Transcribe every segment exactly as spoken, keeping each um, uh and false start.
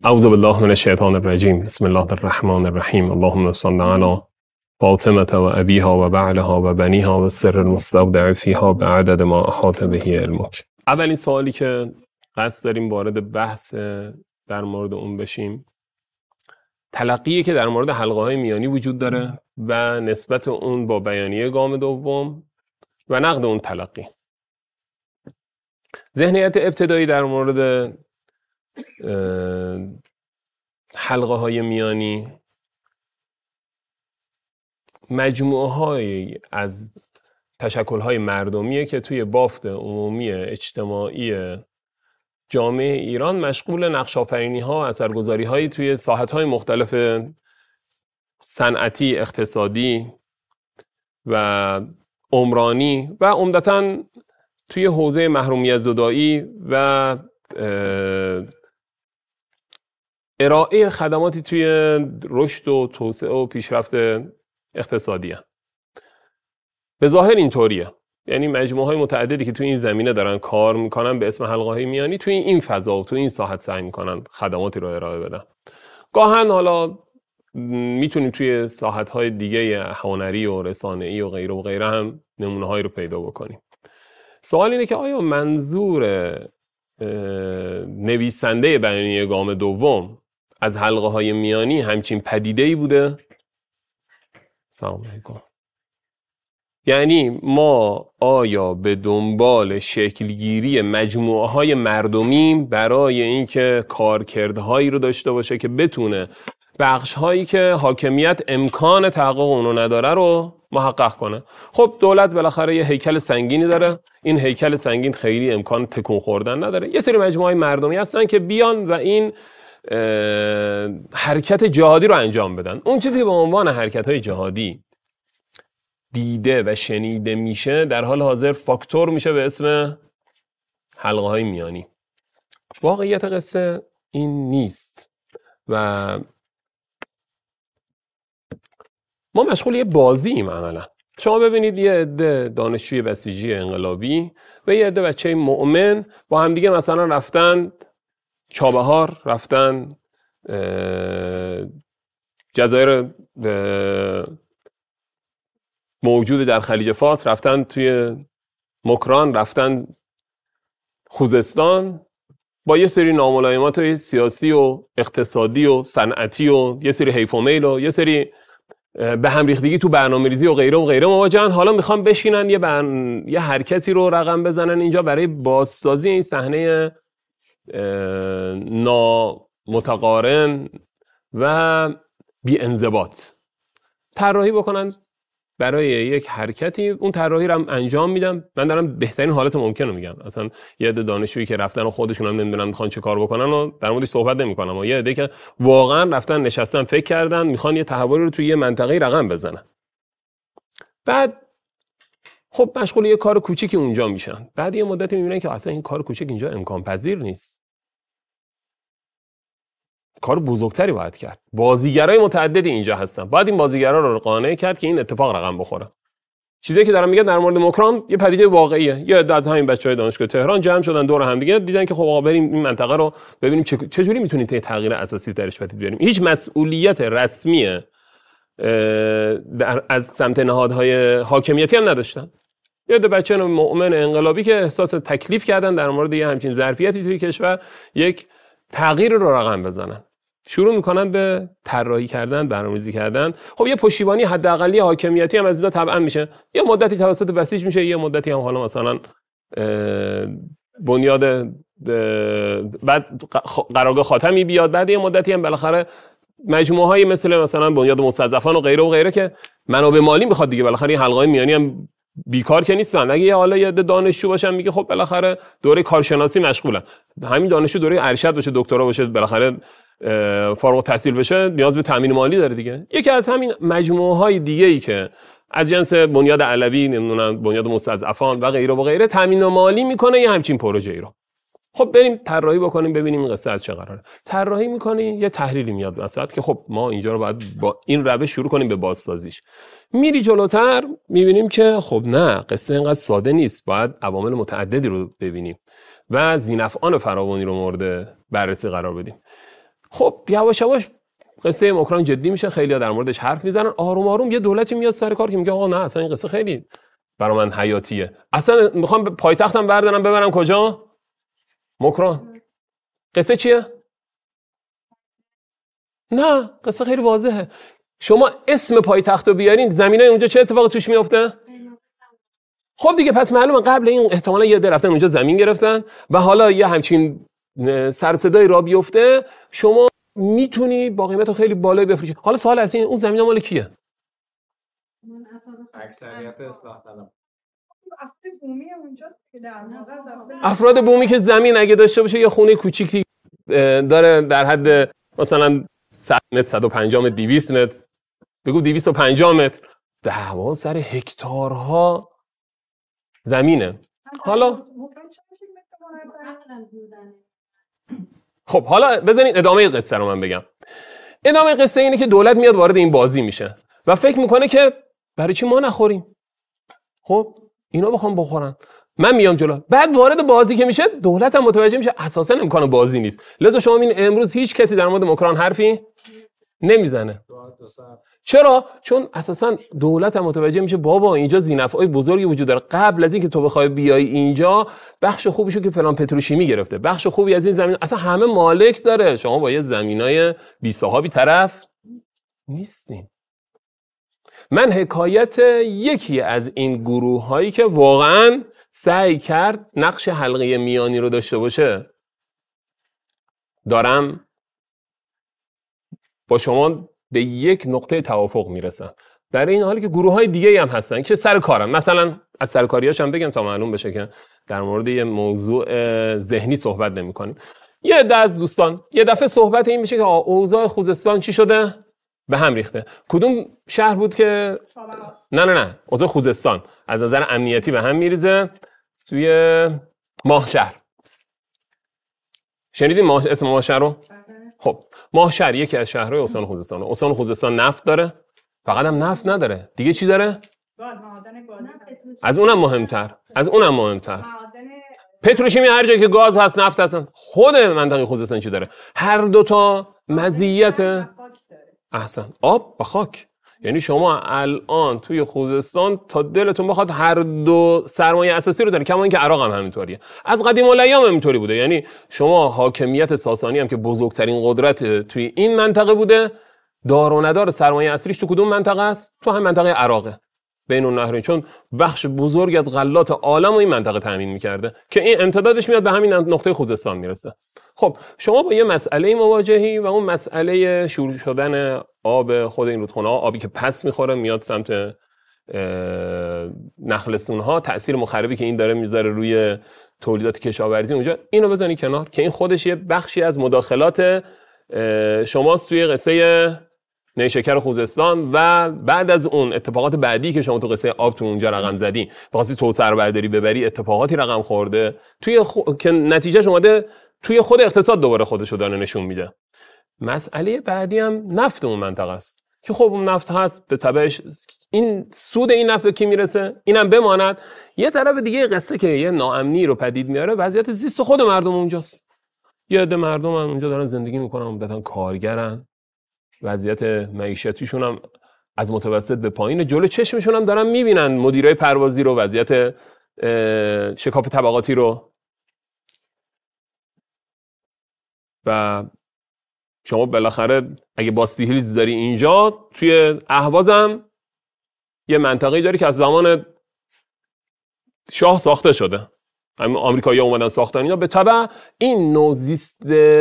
اعوذ بالله من الشیطان الرجیم. بسم الله الرحمن الرحیم. اللهم صل علی فاطمه و ابیها و بعلها و بنیها و سر المستودع فیها به عدد ما احاط به علمک. اولین سوالی که قصد داریم وارد بحث در مورد اون بشیم، تلقیه که در مورد حلقه های میانی وجود داره و نسبت اون با بیانیه گام دوم و نقد اون تلقی. ذهنیت ابتدایی در مورد حلقه های میانی مجموعه های از تشکل های مردمیه که توی بافت عمومی اجتماعی جامعه ایران مشغول نقش آفرینی ها، اثرگذاری هایی توی ساحت های مختلف صنعتی، اقتصادی و عمرانی و عمدتاً توی حوزه محرومیت زدایی و ارائه خدماتی توی رشد و توسعه و پیشرفت اقتصادی هست. به ظاهر اینطوریه، یعنی مجموعه های متعددی که توی این زمینه دارن کار میکنن به اسم حلقه های میانی توی این فضا و توی این ساحت سعی میکنن خدماتی رو ارائه بدن. گاهن حالا میتونیم توی ساحت های دیگه هنری و رسانه‌ای و غیره و غیره هم نمونه هایی رو پیدا بکنیم. سوال اینه که آیا منظور نویسنده بیانیه گام دوم از حلقه های میانی همچین پدیده‌ای بوده؟ سلام علیکم. یعنی ما آیا به دنبال شکلگیری مجموعه های مردمیم برای اینکه کارکردهایی رو داشته باشه که بتونه بخش هایی که حاکمیت امکان تحقق اونو نداره رو محقق کنه؟ خب دولت بالاخره یه هیکل سنگینی داره، این هیکل سنگین خیلی امکان تکون خوردن نداره. یه سری مجموعه های مردمی هستن که بیان و این حرکت جهادی رو انجام بدن. اون چیزی که به عنوان حرکت های جهادی دیده و شنیده میشه در حال حاضر فاکتور میشه به اسم حلقه های میانی. واقعیت قصه این نیست و ما مشغول یه بازییم عملا. شما ببینید یه عده دانشجوی بسیجی انقلابی و یه عده بچه مؤمن با هم دیگه مثلا رفتن چابهار، رفتن جزایر موجود در خلیج فارس، رفتن توی مکران، رفتن خوزستان با یه سری ناملایمات سیاسی و اقتصادی و صنعتی و یه سری حیف و میل و یه سری به هم ریختگی تو برنامه‌ریزی و غیره و غیره مواجهن. حالا میخوان بشینن یه برن... یه حرکتی رو رقم بزنن اینجا برای بازسازی این صحنه نامتقارن و بی انضباط طراحی بکنن برای یک حرکتی. اون طراحی رو هم انجام میدم. من دارم بهترین حالت ممکن رو میگم. اصلا یه عده دانشجویی که رفتن و خودشون هم نمیدونن میخوان چه کار بکنن و در موردش صحبت نمیکنم. یه عده که واقعا رفتن نشستن فکر کردن میخوان یه تحولی رو توی یه منطقه رقم بزنن. بعد خب مشغول یه کار کوچیکی اونجا میشن. بعد یه مدتی میبینن که اصلا این کار کوچیک اینجا امکان پذیر نیست. کار بزرگتری باید کرد. بازیگرای متعددی اینجا هستن. باید این بازیگرا رو قانع کرد که این اتفاق رقم بخوره. چیزی که دارم میگم در مورد مکران یه پدیده واقعیه. یه عده از همین بچهای دانشگاه تهران جمع شدن دور هم دیگه، دیدن که خب آقا بریم این منطقه رو ببینیم چه چجوری میتونیم یه تغییر اساسی درش بدید بیاریم. هیچ مسئولیت رسمی در از سمت نهادهای حاکمیتی هم نداشتن. یه عده بچه مؤمن انقلابی که احساس تکلیف کردن در مورد یه همچین ظرفیتی توی کشور یک تغییر رو رقم بزنن. شروع میکنن به طراحی کردن، برنامه‌ریزی کردن. خب یه پشتیبانی حداقلی حاکمیتی هم از اینجا طبعا میشه. یه مدتی توسط بسیج میشه، یه مدتی هم حالا مثلا بنیاد بعد قرارگاه خاتمی بیاد، بعد یه مدتی هم بالاخره مجموعه های مثل مثلا بنیاد مستضعفان و غیره و غیره که منابع مالی میخواد دیگه. بالاخره این حلقه‌های میانی هم بیکار که نیستن. اگه حالا یه دانشجو باشن میگه خب بالاخره دوره کارشناسی مشغولن. همین دانشجو دوره ارشد باشه، دکترا باشه، بالاخره فارغ التحصیل بشه، نیاز به تامین مالی داره دیگه. یکی از همین مجموعه های دیگه ای که از جنس بنیاد علوی، نمیدونم بنیاد مستضعفان و غیره و غیره تامین مالی میکنه یه همچین پروژه ای رو. خب بریم طراحی بکنیم ببینیم این قصه از چه قراره. طراحی میکنی یه تحلیلی میاد وسط که خب ما اینجا رو باید با این روش شروع کنیم به بازسازیش. میری جلوتر میبینیم که خب نه، قصه اینقدر ساده نیست، باید عوامل متعددی رو ببینیم و ذی‌نفعان فراوانی رو مورد بررسی قرار بدیم. خب یواش یواش قصه اوکراین جدی میشه، خیلی‌ها در موردش حرف میزنن، آروم آروم یه دولتی میاد سر کار که میگه آقا نه اصلا این قصه خیلی برای من حیاتیه، اصلا میخوام پایتختم بردارم ببرم کجا؟ اوکراین. قصه چیه؟ نه قصه خیلی واضحه. شما اسم پایتخت رو بیارین، زمینای اونجا چه اتفاقی توش میفته؟ خب دیگه پس معلومه قبل این احتمالاً یه عده رفتن اونجا زمین گرفتن و حالا یه همچین سر صدای را بیفته، شما میتونی با قیمت خیلی بالایی بفروشی. حالا سوال از این اون زمین مال کیه؟ اکثریت اصلاح طلب. افراد بومی که زمین اگه داشته باشه یه خونه کوچیکی داره در حد مثلا صد متر، صد و پنجاه متر، دویست متر، بگو دویست و پنجاه متر، دعوا سر هکتارها زمینه. حالا خب حالا بزنید ادامه قصه رو من بگم. ادامه قصه اینه که دولت میاد وارد این بازی میشه و فکر میکنه که برای چی ما نخوریم؟ خب اینا بخوام بخورن، من میام جلو. بعد وارد بازی که میشه دولت هم متوجه میشه اساسا امکان بازی نیست. لذا شما ببین امروز هیچ کسی در مورد اوکراین حرفی نمیزنه. چرا؟ چون اساسا دولت هم متوجه میشه بابا اینجا ذینفعای بزرگی وجود داره. قبل از اینکه تو بخوای بیای اینجا بخش خوبیشو که فلان پتروشیمی گرفته، بخش خوبی از این زمین اصلا همه مالک داره، شما با یه زمینای بی صاحبی طرف نیستین. من حکایت یکی از این گروه هایی که واقعا سعی کرد نقش حلقه میانی رو داشته باشه دارم با شما به یک نقطه توافق میرسن، در این حالی که گروه های دیگه هم هستن که سر کارن. مثلا از سرکاریاش هم بگم تا معلوم بشه که در مورد یه موضوع ذهنی صحبت نمی کنیم. یه عده از دوستان یه دفعه صحبت این میشه که اوضاع خوزستان چی شده؟ به هم ریخته. کدوم شهر بود که نه نه نه اوضاع خوزستان از نظر امنیتی به هم میریزه؟ توی ماهشهر. شنیدین ماه... اسم ماهشهر رو؟ خب ماهشهر یکی از شهرهای استان خوزستان. استان خوزستان نفت داره، فقط هم نفت نداره، دیگه چی داره؟ از اونم مهمتر از اونم مهمتر پتروشیمی. هر جایی که گاز هست نفت هستن. خود منطقه خوزستان چی داره؟ هر دوتا مزیت احسن آب و خاک. یعنی شما الان توی خوزستان تا دلتون بخواد هر دو سرمایه اساسی رو داره، کما اینکه عراق هم همینطوریه، از قدیم الایام همینطوری بوده. یعنی شما حاکمیت ساسانی هم که بزرگترین قدرت توی این منطقه بوده، دار و ندار سرمایه اصلیش تو کدوم منطقه است؟ تو هم منطقه عراقه بین النهرین، چون بخش بزرگ از غلات عالم رو این منطقه تامین می‌کرده که این امتدادش میاد به همین نقطه خوزستان میرسه. خب شما با یه مسئله مواجهی و اون مسئله شروع شدن آب خود این رودخونه‌ها، آبی که پس میخوره میاد سمت نخلستون‌ها، تأثیر مخربی که این داره میذاره روی تولیدات کشاورزی اونجا، اینو بزنی کنار که این خودش یه بخشی از مداخلات شماست توی قصه نیشکر خوزستان و بعد از اون اتفاقات بعدی که شما تو قصه آب تو اونجا رقم زدی، بخواستی توسعه رو برداری ببری، اتفاقاتی رقم خورده توی خو... که نتیجهش اومده توی خود اقتصاد دوباره خودشو داره نشون میده. مسئله بعدی هم نفت اون منطقه است که خب اون نفت هست، به تبعش این سود این نفت کی میرسه؟ اینم بماند. یه طرف دیگه قصه که یه ناامنی رو پدید میاره، وضعیت زیست خود مردم اونجاست. یه عده مردم هم اونجا دارن زندگی میکنن، عمدتاً کارگرن، وضعیت معیشتیشون هم از متوسط به پایین، جلو چشمشون هم دارن میبینن مدیرای پروازی رو، وضعیت شکاف طبقاتی رو. و شما بالاخره اگه باستی هیلز داری اینجا، توی اهواز هم یه منطقه‌ای داری که از زمان شاه ساخته شده، همین آمریکایی‌ها اومدن ساختن اینا. به تبع این نوع زیست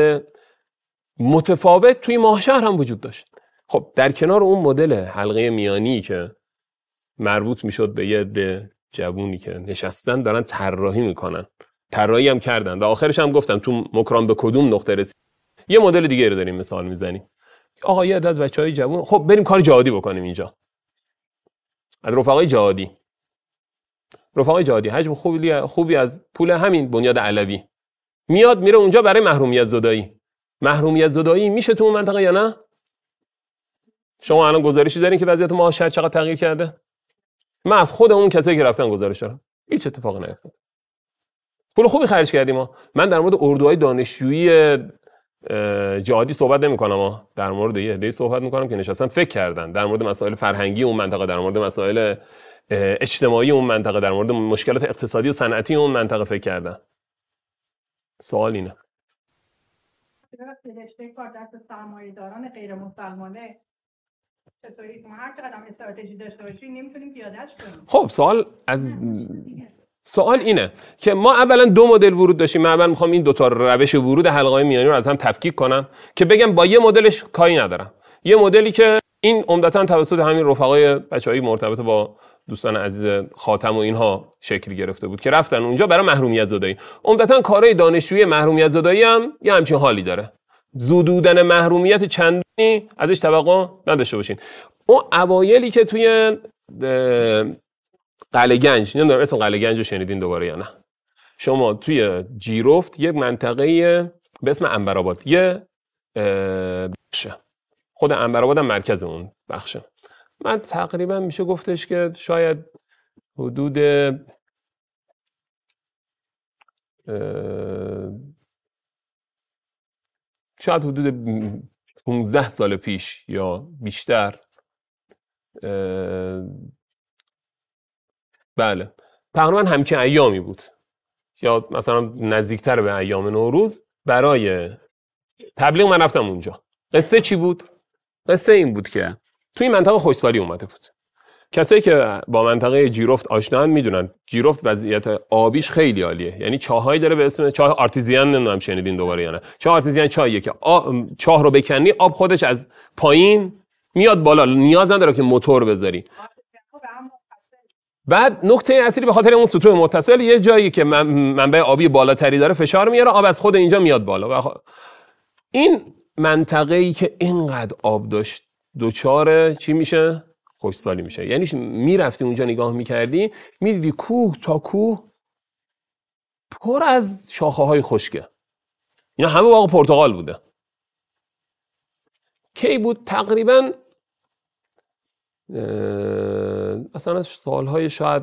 متفاوت توی ماهشهر هم وجود داشت. خب در کنار اون مدل حلقه میانی که مربوط میشد به یه عده جوونی که نشستن دارن طراحی میکنن، طراحی هم کردن و آخرش هم گفتم تو اوکراین به کدوم نقطه رسید. یه مدل دیگه رو داریم مثال میزنیم. آقا یه عدد بچهای جوون، خب بریم کار جهادی بکنیم اینجا. از رفقای جهادی رفقای جهادی حجم خوبی خوبی از پول همین بنیاد علوی میاد میره اونجا برای محرومیت زدایی. محرومیت زدایی میشه تو اون منطقه یا نه؟ شما الان گزارشی دارین که وضعیت معاشر چقدر تغییر کرده؟ من از خود اون کسایی که رفتن گزارش دارم، هیچ اتفاقی نیفتاد. پول خوبی خرج کردیم ما. من در مورد اردوهای دانشجویی جهادی صحبت نمی‌کنم، اما در مورد یه عده‌ای صحبت می‌کنم که نشستن فکر کردن در مورد مسائل فرهنگی اون منطقه، در مورد مسائل اجتماعی اون منطقه، در مورد مشکلات اقتصادی و صنعتی اون منطقه فکر کردن. سوال اینه. رشته کار دست سرمایه‌داران غیر مسلمانه چطوری ما هر چقدر هم استراتژی داشته باشیم نمیتونیم پیاده‌اش کنیم؟ خب سوال از سوال اینه که ما اولا دو مدل ورود داشتیم. من اول میخوام این دو تا روش ورود حلقه‌های میانی رو از هم تفکیک کنم که بگم با یه مدلش کاری ندارم. یه مدلی که این عمدتاً توسط همین رفقای بچه‌های مرتبط با دوستان عزیز خاتم و اینها شکل گرفته بود که رفتن اونجا برای محرومیت زدایی. عمدتاً کارهای دانشجویی محرومیت زدایی هم یه همچین حالی داره. زدودن محرومیت چندانی ازش توقع نداشته باشین. اون اوایلی که توی قلعه گنج، نمیدونم اسم قلعه گنج رو شنیدین دوباره یا نه، شما توی جیرفت یه منطقه به اسم عنبرآباد، یه بخشه، خود عنبرآباد هم مرکز اون بخشه. من تقریبا میشه گفتش که شاید حدود شاید حدود پانزده سال پیش یا بیشتر، بله تقریبا همچین ایامی بود یا مثلا نزدیکتر به ایام نوروز، برای تبلیغ من رفتم اونجا. قصه چی بود؟ قصه این بود که توی منطقه خوشسالی اومده بود. کسایی که با منطقه جیرفت آشنان میدونن جیرفت وضعیت آبیش خیلی عالیه. یعنی چاهایی داره به اسم چاه آرتیزیان، نمیدونم شنیدین دوباره یا نه. چاه آرتیزیان چاهیه که چاه رو بکنی آب خودش از پایین میاد بالا، نیاز نداره که موتور بذاری. بعد نکته اصلی به خاطر اون سطوح متصل، یه جایی که منبع آبی بالاتری داره فشار میاره، آب از خود اینجا میاد بالا. و این منطقه‌ای که اینقدر آب داشت دوچار چی میشه؟ خوشسالی میشه. یعنی میرفتی اونجا نگاه میکردی میدیدی کوه تا کوه پر از شاخه‌های خشکه. اینا همه باغ پرتقال بوده. کی بود؟ تقریباً مثلا سالهای شاید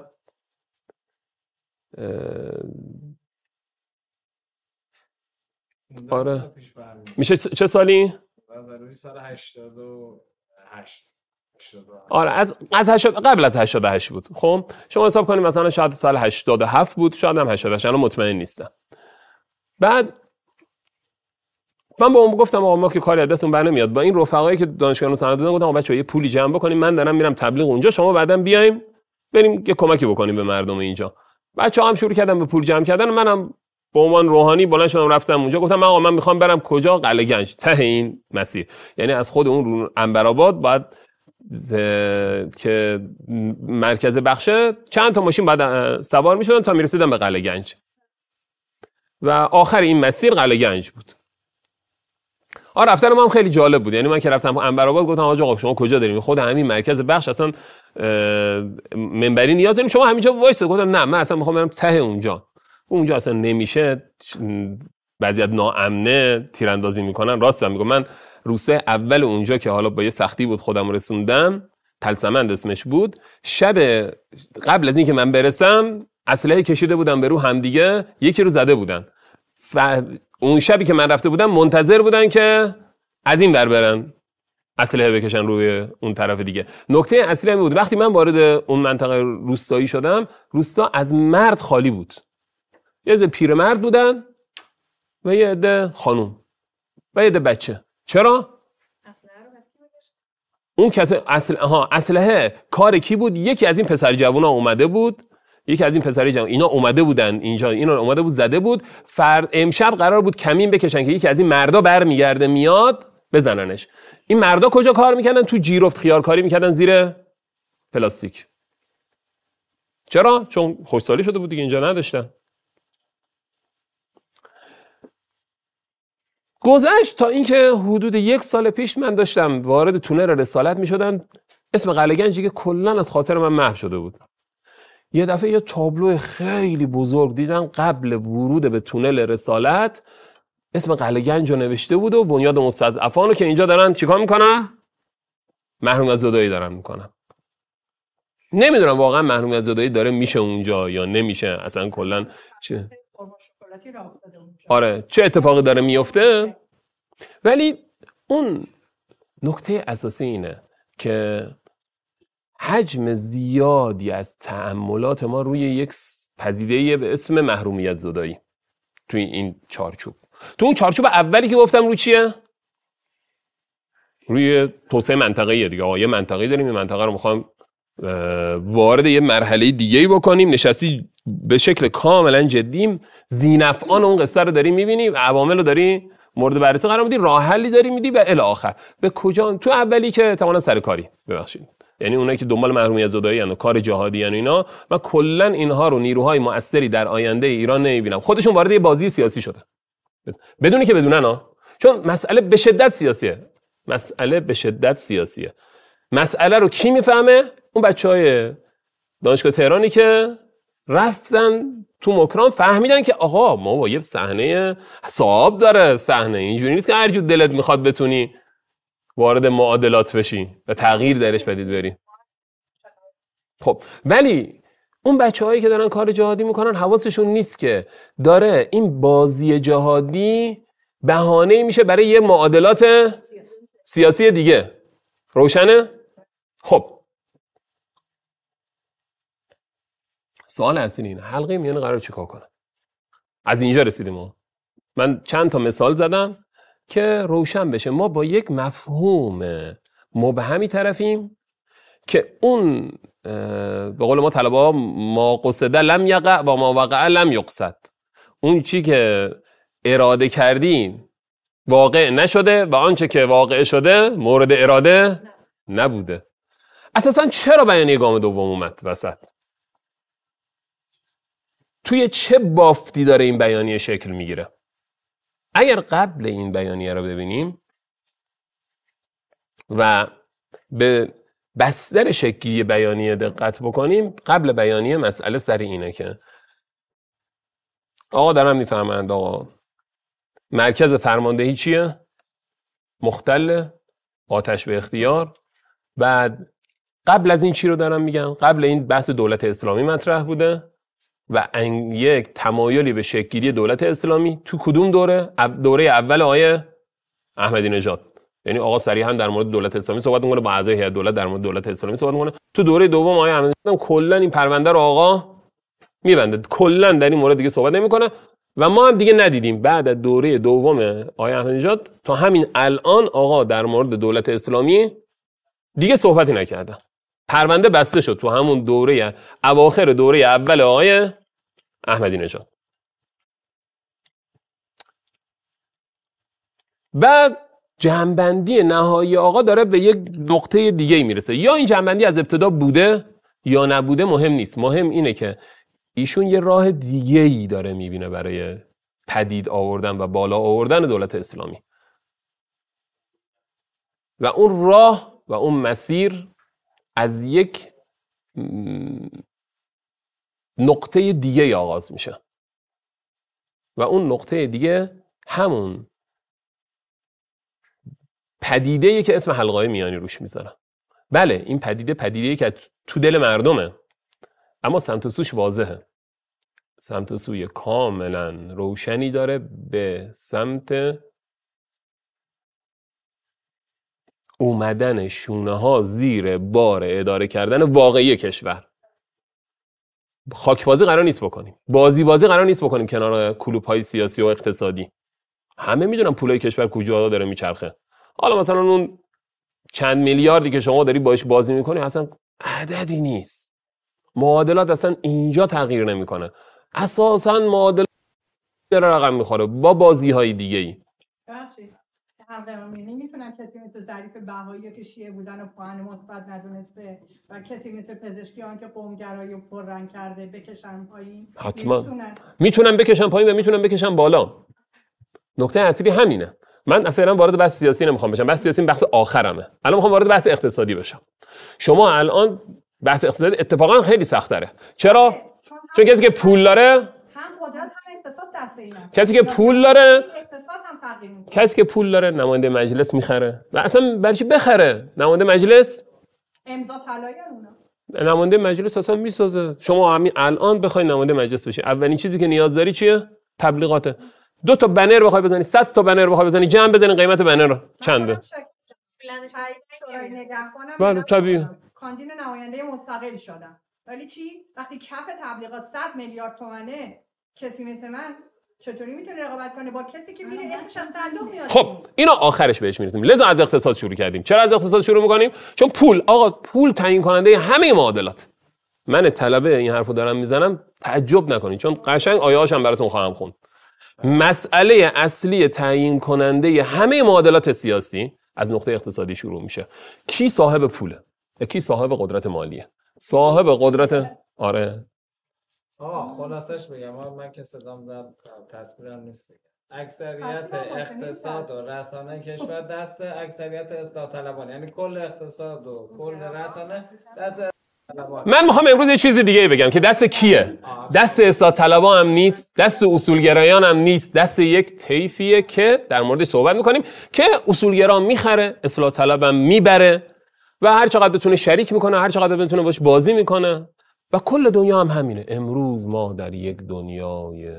آره میشه چه سالی؟ سال هشتاد و هشت. آره از از هشتاد قبل از هشتاد و هشت بود. خب شما حساب کنید مثلا شاید سال هشتاد و هفت بود، شاید هم هشتاد و هشت، الان مطمئن نیستم. بعد من با اون گفتم آقا ما که کاری از دستمون بر نمیاد، با این رفقایی که دانشگاه سند دادن گفتم آقا بچه‌ها یه پولی جمع بکنیم، من دارم میرم تبلیغ اونجا، شما بعداً بیایم بریم یه کمکی بکنیم به مردم اینجا. بچه‌ها هم شروع کردن به پول جمع کردن. منم به عنوان روحانی بلند شدم رفتم اونجا، گفتم آقا من میخوام برم کجا؟ قلعه گنج، ته این مسیر. یعنی از خود اون عنبرآباد بعد ز... که مرکز بخشه چند تا ماشین بعد سوار میشدن تا میرسیدن به قلعه گنج و آخر این مسیر قلعه گنج بود. آ رفتن من خیلی جالب بود. یعنی من که رفتم عنبرآباد گفتم آقا شما کجا داریم؟ خود همین مرکز بخش اصلا منبری نیاز داریم، شما همینجا وایسید. گفتم نه من اصلا میخوام برم ته اونجا. اونجا اصلا نمیشه، وضعیت ناامنه، تیراندازی میکنن. راستم میگم من روسه اول اونجا که حالا با یه سختی بود خودم رسوندم، تلسمند اسمش بود، شب قبل از این که من برسم اسلحه کشیده بودن به رو همدیگه، یکی رو زده بودن. و اون شبی که من رفته بودم منتظر بودن که از این ور برن اسلحه بکشن روی اون طرف دیگه. نکته اصلی همین بود وقتی من وارد اون منطقه روستایی شدم، روستا از مرد خالی بود. یه عده پیرمرد بودن و یه عده خانوم و یه عده بچه. چرا؟ اون کسی اصل ها اسلحه کار کی بود؟ یکی از این پسر جوونا اومده بود، یکی از این پسری جوان اینا اومده بودن اینجا، اینا اومده بود زده بود. فرد امشب قرار بود کمین بکشن که یکی از این مردا برمیگرده میاد بزننش. این مردا کجا کار میکردن؟ تو جیرفت خیارکاری میکردن زیر پلاستیک. چرا؟ چون خوشسالی شده بود دیگه، اینجا نداشتن. گذشت تا اینکه حدود یک سال پیش من داشتم وارد تونل رسالت میشدم، اسم قلعه گنج دیگه کلا از خاطر من محو شده بود. یه دفعه یه تابلو خیلی بزرگ دیدم قبل ورود به تونل رسالت، اسم قلعه گنج رو نوشته بود و بنیاد مستضعفان رو که اینجا دارن چیکار میکنن؟ محرومیت زدایی دارن میکنن. نمیدونم واقعا محرومیت زدایی داره میشه اونجا یا نمیشه، اصلا کلا چه آره چه اتفاقی داره میفته. ولی اون نکته اساسی اینه که حجم زیادی از تأملات ما روی یک پدیده به اسم محرومیت زدایی توی این چارچوب. تو اون چارچوب اولی که گفتم رو چیه؟ روی توسعه منطقه‌ایه دیگه. آقا یه منطقه‌ای داریم، این منطقه رو می‌خوایم وارد یه مرحله دیگه‌ای بکنیم، نشستی به شکل کاملا جدیم، ذی‌نفعان اون قصه رو داری می‌بینی، عوامل رو داری مورد بررسی قرار میدی، راه حلی داری میدی و الی آخر. به کجا؟ تو اولی که احتمالاً سرکاری، ببخشید، یعنی اونایی که دنبال محرومیت زدایی ان و کار جهادی ان اینا، من کلا اینها رو نیروهای مؤثری در آینده ایران نمیبینم. خودشون وارد یه بازی سیاسی شده بدونی که بدونن ها، چون مسئله به شدت سیاسیه. مسئله به شدت سیاسیه. مسئله رو کی میفهمه؟ اون بچهای دانشگاه تهرانی که رفتن تو مکران، فهمیدن که آقا ما با یه صحنه صاحب داره، صحنه اینجوری نیست که هر جور دلت میخواد بتونی وارد معادلات بشی و تغییر درش بدید بری. خب ولی اون بچه‌هایی که دارن کار جهادی میکنن حواسشون نیست که داره این بازی جهادی بهانه‌ای میشه برای یه معادلات سیاسی دیگه. روشنه؟ خب سوال اصلی اینه، حلقه میانه قرار چیکار کنه؟ از اینجا رسیدیم ما. من چند تا مثال زدم که روشن بشه ما با یک مفهوم مبهمی طرفیم که اون به قول ما طلبه‌ها ما قصده لم یقع و ما وقع لم یقصد، اون چی که اراده کردیم واقع نشده و آنچه که واقع شده مورد اراده نبوده. اساساً چرا بیانیه گام دوم اومد وسط؟ توی چه بافتی داره این بیانیه شکل میگیره؟ اگر قبل این بیانیه رو ببینیم و به بستر شکلی بیانیه دقت بکنیم، قبل بیانیه مسئله سر اینه که آقا دارن میفهمند آقا مرکز فرماندهی چیه؟ مختل، آتش به اختیار. بعد قبل از این چی رو دارن میگن؟ قبل این بحث دولت اسلامی مطرح بوده و یک تمایلی به شکل‌گیری دولت اسلامی تو کدوم دوره؟ دوره اول آیه احمدی نژاد. یعنی آقا صریحا در مورد دولت اسلامی صحبت می‌کنه، با اعضای هیئت دولت در مورد دولت اسلامی صحبت می‌کنه. تو دوره دوم آیه احمدی نژاد کلا این پرونده رو آقا میبنده، کلا در این مورد دیگه صحبت نمی‌کنه و ما هم دیگه ندیدیم بعد از دوره دوم آیه احمدی نژاد تا همین الان آقا در مورد دولت اسلامی دیگه صحبتی نکردن. پرونده بسته شد تو همون دوره اواخر دوره اول آیه احمدی نژاد. بعد جنبندی نهایی آقا داره به یک نقطه دیگه میرسه. یا این جنبندی از ابتدا بوده یا نبوده مهم نیست، مهم اینه که ایشون یه راه دیگه‌ای داره میبینه برای پدید آوردن و بالا آوردن دولت اسلامی و اون راه و اون مسیر از یک نقطه دیگه آغاز میشه و اون نقطه دیگه همون پدیده‌ای که اسم حلقه‌های میانی روش میذارن. بله این پدیده پدیده‌ای که تو دل مردمه، اما سمت و سوش واضحه، سمت و سوی کاملا روشنی داره به سمت اومدن شونه ها زیر بار اداره کردن واقعی کشور. خاک بازی قرار نیست بکنیم، بازی بازی قرار نیست بکنیم کنار کلوپ های سیاسی و اقتصادی. همه میدونن پولای کشور کجا داره میچرخه. حالا مثلا اون چند میلیاردی که شما داری باش بازی میکنی اصلا عددی نیست. معادلات اصلا اینجا تغییر نمیکنه، اساسا معادلات داره رقم میخوره با بازی های دیگه ای. بخشید حلقه امینی میتونن کسی مثل ظریف بهایی که شیعه بودن و پوهن مثبت ندونسته و کسی مثل پزشکیان که قومگرایی و پررنگ کرده بکشن پایین؟ حتما میتونن میتونن بکشن پایین و میتونن بکشن بالا. نکته اصلی همینه. من فعلا وارد بحث سیاسی نمیخوام بشم، بحث سیاسی بحث آخرمه. الان میخوام وارد بحث اقتصادی بشم. شما الان بحث اقتصادی اتفاقا خیلی سخت داره. چرا؟ چون کسی که پول داره هم قدرت هم اقتصاد دست اینا. کسی که پول داره اقتصاد هم تغییر میکنه. کسی که پول داره نماینده مجلس میخره و اصلا برای چی بخره؟ نماینده مجلس امضا طلایی اونا. نماینده مجلس اصلا میسازه. شما همین الان بخواید نماینده مجلس بشی اولین چیزی که نیاز داری چیه؟ تبلیغاته. دو تا بنر بخوای بزنی، صد تا بنر بخوای بزنی، جمع بزنین قیمت بنر چنده. بله طبیعی. کاندید نماینده مستقل شدم. ولی چی؟ وقتی کف تبلیغات صد میلیارد تومانه، کسی مثل من چطوری میتونه رقابت کنه با کسی که میره اسمش از صندوق میاد؟ خب اینا آخرش بهش میرسیم. لذا از اقتصاد شروع کردیم. چرا از اقتصاد شروع میکنیم؟ چون پول، آقا پول تعیین کننده همه معادلات. من طلبه این حرفو دارم میزنم، تعجب نکنید چون قشنگ آیه‌هاشم براتون خواهم خوند. مسئله اصلی تعیین کننده همه معادلات سیاسی از نقطه اقتصادی شروع میشه. کی صاحب پوله؟ کی صاحب قدرت مالیه؟ صاحب قدرت آره. آه خلاصش بگم، من که صدام زد تصویرم نیست. اکثریت اقتصاد و رسانه کشور دست اکثریت اصلاح طلبان، یعنی کل اقتصاد و کل رسانه دست. من میخوام امروز یه چیز دیگه بگم که دست کیه؟ دست اصلاح طلبان هم نیست، دست اصولگرایان هم نیست، دست یک طیفیه که در موردش صحبت میکنیم که اصولگرا میخره، اصلاح طلب هم میبره و هر چقدر بتونه شریک میکنه، هر چقدر بتونه باش بازی میکنه و کل دنیا هم همینه. امروز ما در یک دنیای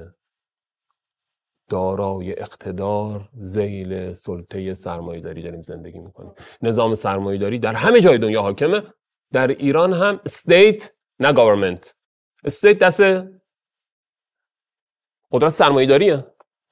دارای اقتدار ذیل سلطه سرمایه‌داری داریم زندگی میکنیم. نظام سرمایه‌داری در همه جای دنیا حاکمه. در ایران هم استیت نه گاورمنت. استیت دست قدرت سرمایه‌داریه.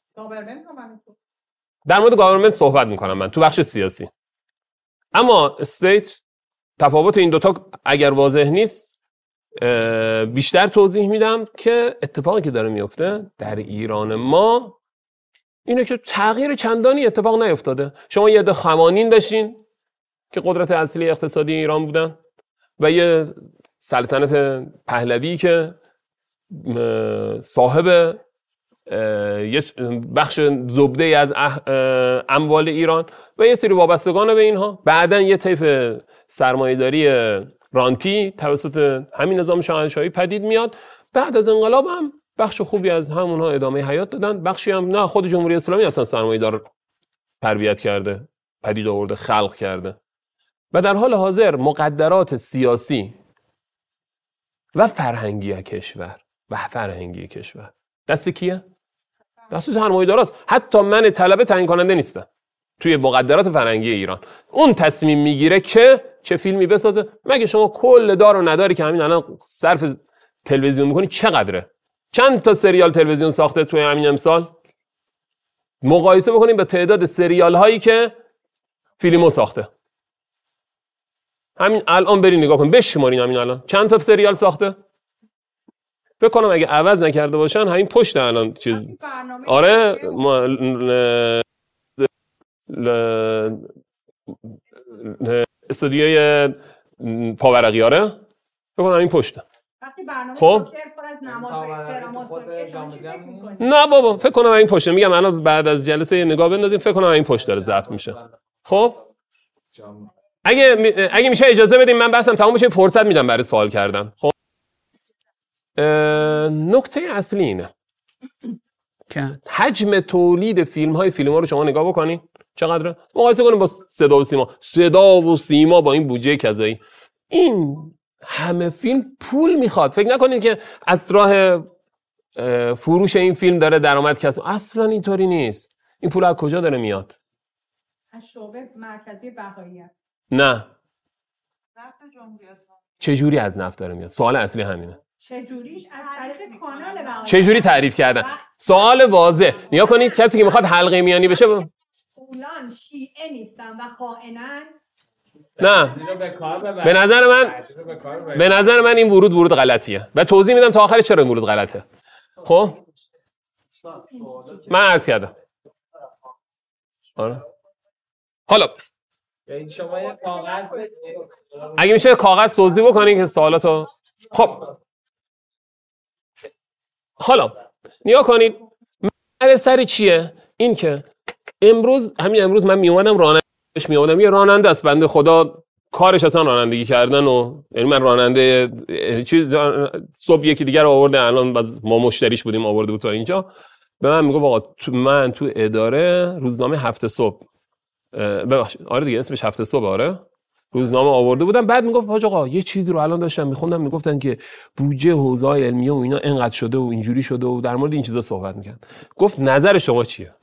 در مورد گاورمنت صحبت میکنم من تو بخش سیاسی. اما استیت، تفاوت این دوتا اگر واضح نیست بیشتر توضیح میدم که اتفاقی که داره میفته در ایران ما اینه که تغییر چندانی اتفاق نیفتاده. شما یه عده خمانین داشتین که قدرت اصلی اقتصادی ایران بودن و یه سلطنت پهلوی که صاحب یه بخش زبده از اموال ایران و یه سری وابستگان به اینها. بعدن یه طیف سرمایه‌داری رانتی توسط همین نظام شاهنشاهی پدید میاد. بعد از انقلاب هم بخش خوبی از همونها ادامه حیات دادن، بخشی هم نه، خود جمهوری اسلامی اصلا سرمایه‌دار تربیت کرده، پدید آورده، خلق کرده. و در حال حاضر مقدرات سیاسی و فرهنگی کشور و فرهنگی کشور دست کیه؟ دست سرمایه‌داراست. حتی من طلبه تعیین کننده نیستم توی مقدرات فرهنگی ایران. اون تصمیم میگیره که چه فیلمی بسازه. مگه شما کل دار و نداری که همین الان صرف تلویزیون میکنی چقدره؟ چند تا سریال تلویزیون ساخته توی همین امسال؟ مقایسه بکنیم با تعداد سریال هایی که فیلمو ساخته. همین الان برین نگاه کن، بشمارین همین الان چند تا سریال ساخته. فکر کنم اگه عوض نکرده باشن همین پشت الان چیز آره ما... ل... ل... استودیوی پاورقی آره فکر کنم همین پشت. خب نه بابا فکر کنم این پشت. میگم الان بعد از جلسه نگاه بندازیم، فکر کنم این پشت داره ضبط میشه. خب اگه اگه میشه اجازه بدیم من بحثم تمام بشه، فرصت میدم برای سوال کردن. خب نکته اصلی اینه که حجم تولید فیلم های فیلم ها رو شما نگاه بکنین چقدره، مقایسه کنیم با صدا و سیما. صدا و سیما با این بودجه کذایی، این همه فیلم پول میخواد. فکر نکنید که از راه فروش این فیلم داره درآمد کسب، اصلا اینطوری نیست. این پول از کجا داره میاد؟ از شعبه مرکزی بهاییت. نه نفت جمهوری اسلامی. چه جوری از نفت داره میاد؟ سوال اصلی همینه. چه جوریش؟ از طریق کانال بهاییت. چه جوری تعریف کردن؟ سوال واضح. نیا کنید کسی که میخواد حلقه میانی بشه با... فلان شیعه نیستن و خائنن. نه به نظر من به نظر من این ورود ورود غلطیه و توضیح میدم تا آخرش چرا این ورود غلطه. خب من عرض کردم آره. حالا اگه میشه کاغذ توضیح بکنین که سوالاتو. خب حالا نیا کنید مسئله سر چیه؟ این که امروز همین امروز من میومدم رانندهش میومدم یه راننده است بنده خدا، کارش اصلا رانندگی کردن و یعنی من راننده چیز صبح یکی دیگر آورده، الان باز ما مشتریش بودیم آورده بود تا اینجا. به من میگه آقا من تو اداره روزنامه هفت صبح ببخشید آره دیگه اسمش هفت صبح آره روزنامه آورده بودن. بعد میگفت حاج آقا یه چیزی رو الان داشتم میخوندم، میگفتن که بودجه حوزه‌های علمیه و اینا اینقدر شده و اینجوری شده و در مورد این چیزا صحبت میکنن. گفت نظر شما چیه؟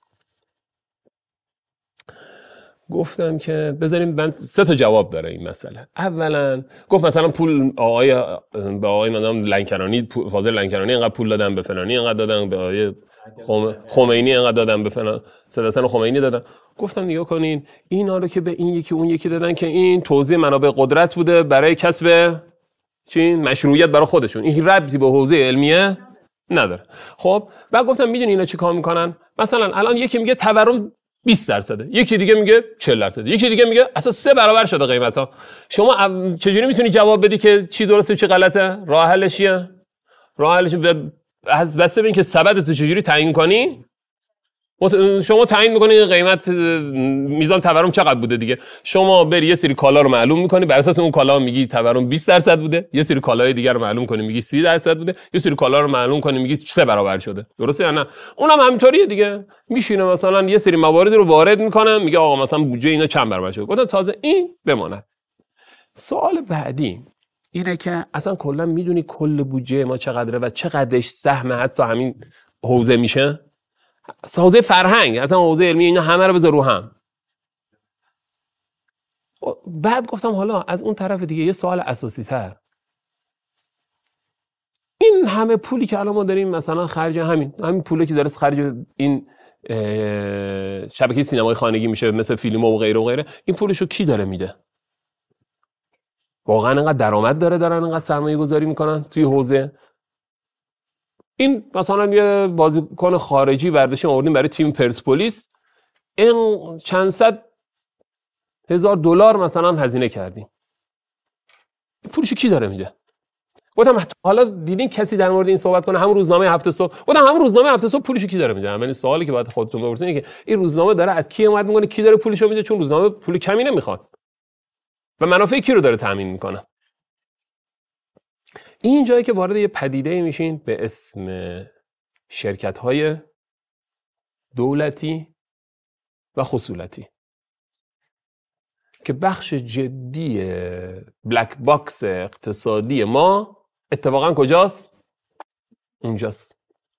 گفتم که بذاریم من سه تا جواب داره این مسئله. اولا گفت مثلا پول آقای به آقای مدام لنکرانی، فاضل لنکرانی اینقدر پول دادن، به فلانی اینقدر دادن، به آقای خمینی اینقدر دادن، به فلان سید حسن خمینی دادن. گفتم نگاه کنین اینا رو که به این یکی اون یکی دادن که این توزیع منابع قدرت بوده برای کسب چی مشروعیت برای خودشون، این ربطی به حوزه علمیه نداره. خب بعد گفتم میدونی اینا چی کار میکنن؟ مثلا الان یکی میگه تورم بیست درصده، یکی دیگه میگه چهل درصده، یکی دیگه میگه اصلا سه برابر شده قیمتا. شما چجوری میتونی جواب بدی که چی درسته و چی غلطه؟ راه حلش چیه؟ راه حلش از بسته به این که سبد تو چجوری تعیین کنی. شما تعیین میکنی قیمت میزان تورم چقدر بوده دیگه. شما بری یه سری کالا رو معلوم میکنی، بر اساس اون کالا میگی تورم بیست درصد بوده، یه سری کالای دیگر رو معلوم کنی میگی سی درصد بوده، یه سری کالا رو معلوم کنی میگی سه برابر شده. درسته یا نه؟ اونم همینطوریه دیگه. میشینه مثلا یه سری موارد رو وارد میکنه میگه آقا مثلا بودجه اینا چند برابر شده. گفتم تازه این بمونه. سوال بعدی اینه که اصلا کلا میدونی کل بودجه ما چقدره و چقدرش سهم هست تا همین حوزه میشه؟ حوزه فرهنگ، اصلا حوزه علمی، اینا همه رو بذار رو هم. بعد گفتم حالا از اون طرف دیگه یه سوال اساسی تر، این همه پولی که الان ما داریم مثلا خرج همین همین پولی که داره خرج این شبکه سینمای خانگی میشه مثل فیلم و غیره و غیره، این پولشو کی داره میده؟ واقعا اینقدر درآمد داره دارن اینقدر سرمایه گذاری میکنن توی حوزه؟ این مثلا یه بازیکن خارجی برداشتیم آوردیم برای تیم پرسپولیس، این چند صد هزار دلار مثلا هزینه کردیم. پولشو کی داره میده؟ گفتم حالا دیدین کسی در مورد این صحبت کنه؟ همون روزنامه هفته صبح گفتم همون روزنامه هفته صبح پولشو کی داره میده؟ همین سوالی که باید خودتون بپرسین اینه که این روزنامه داره از کی اومد میکنه، کی داره پولشو میده؟ چون روزنامه پول کمی نمیخواد و منافع کی رو داره تامین میکنه. این جایی که وارد یه پدیده میشین به اسم شرکت‌های دولتی و خصولتی که بخش جدی بلک باکس اقتصادی ما اتفاقا کجاست؟ اونجاست.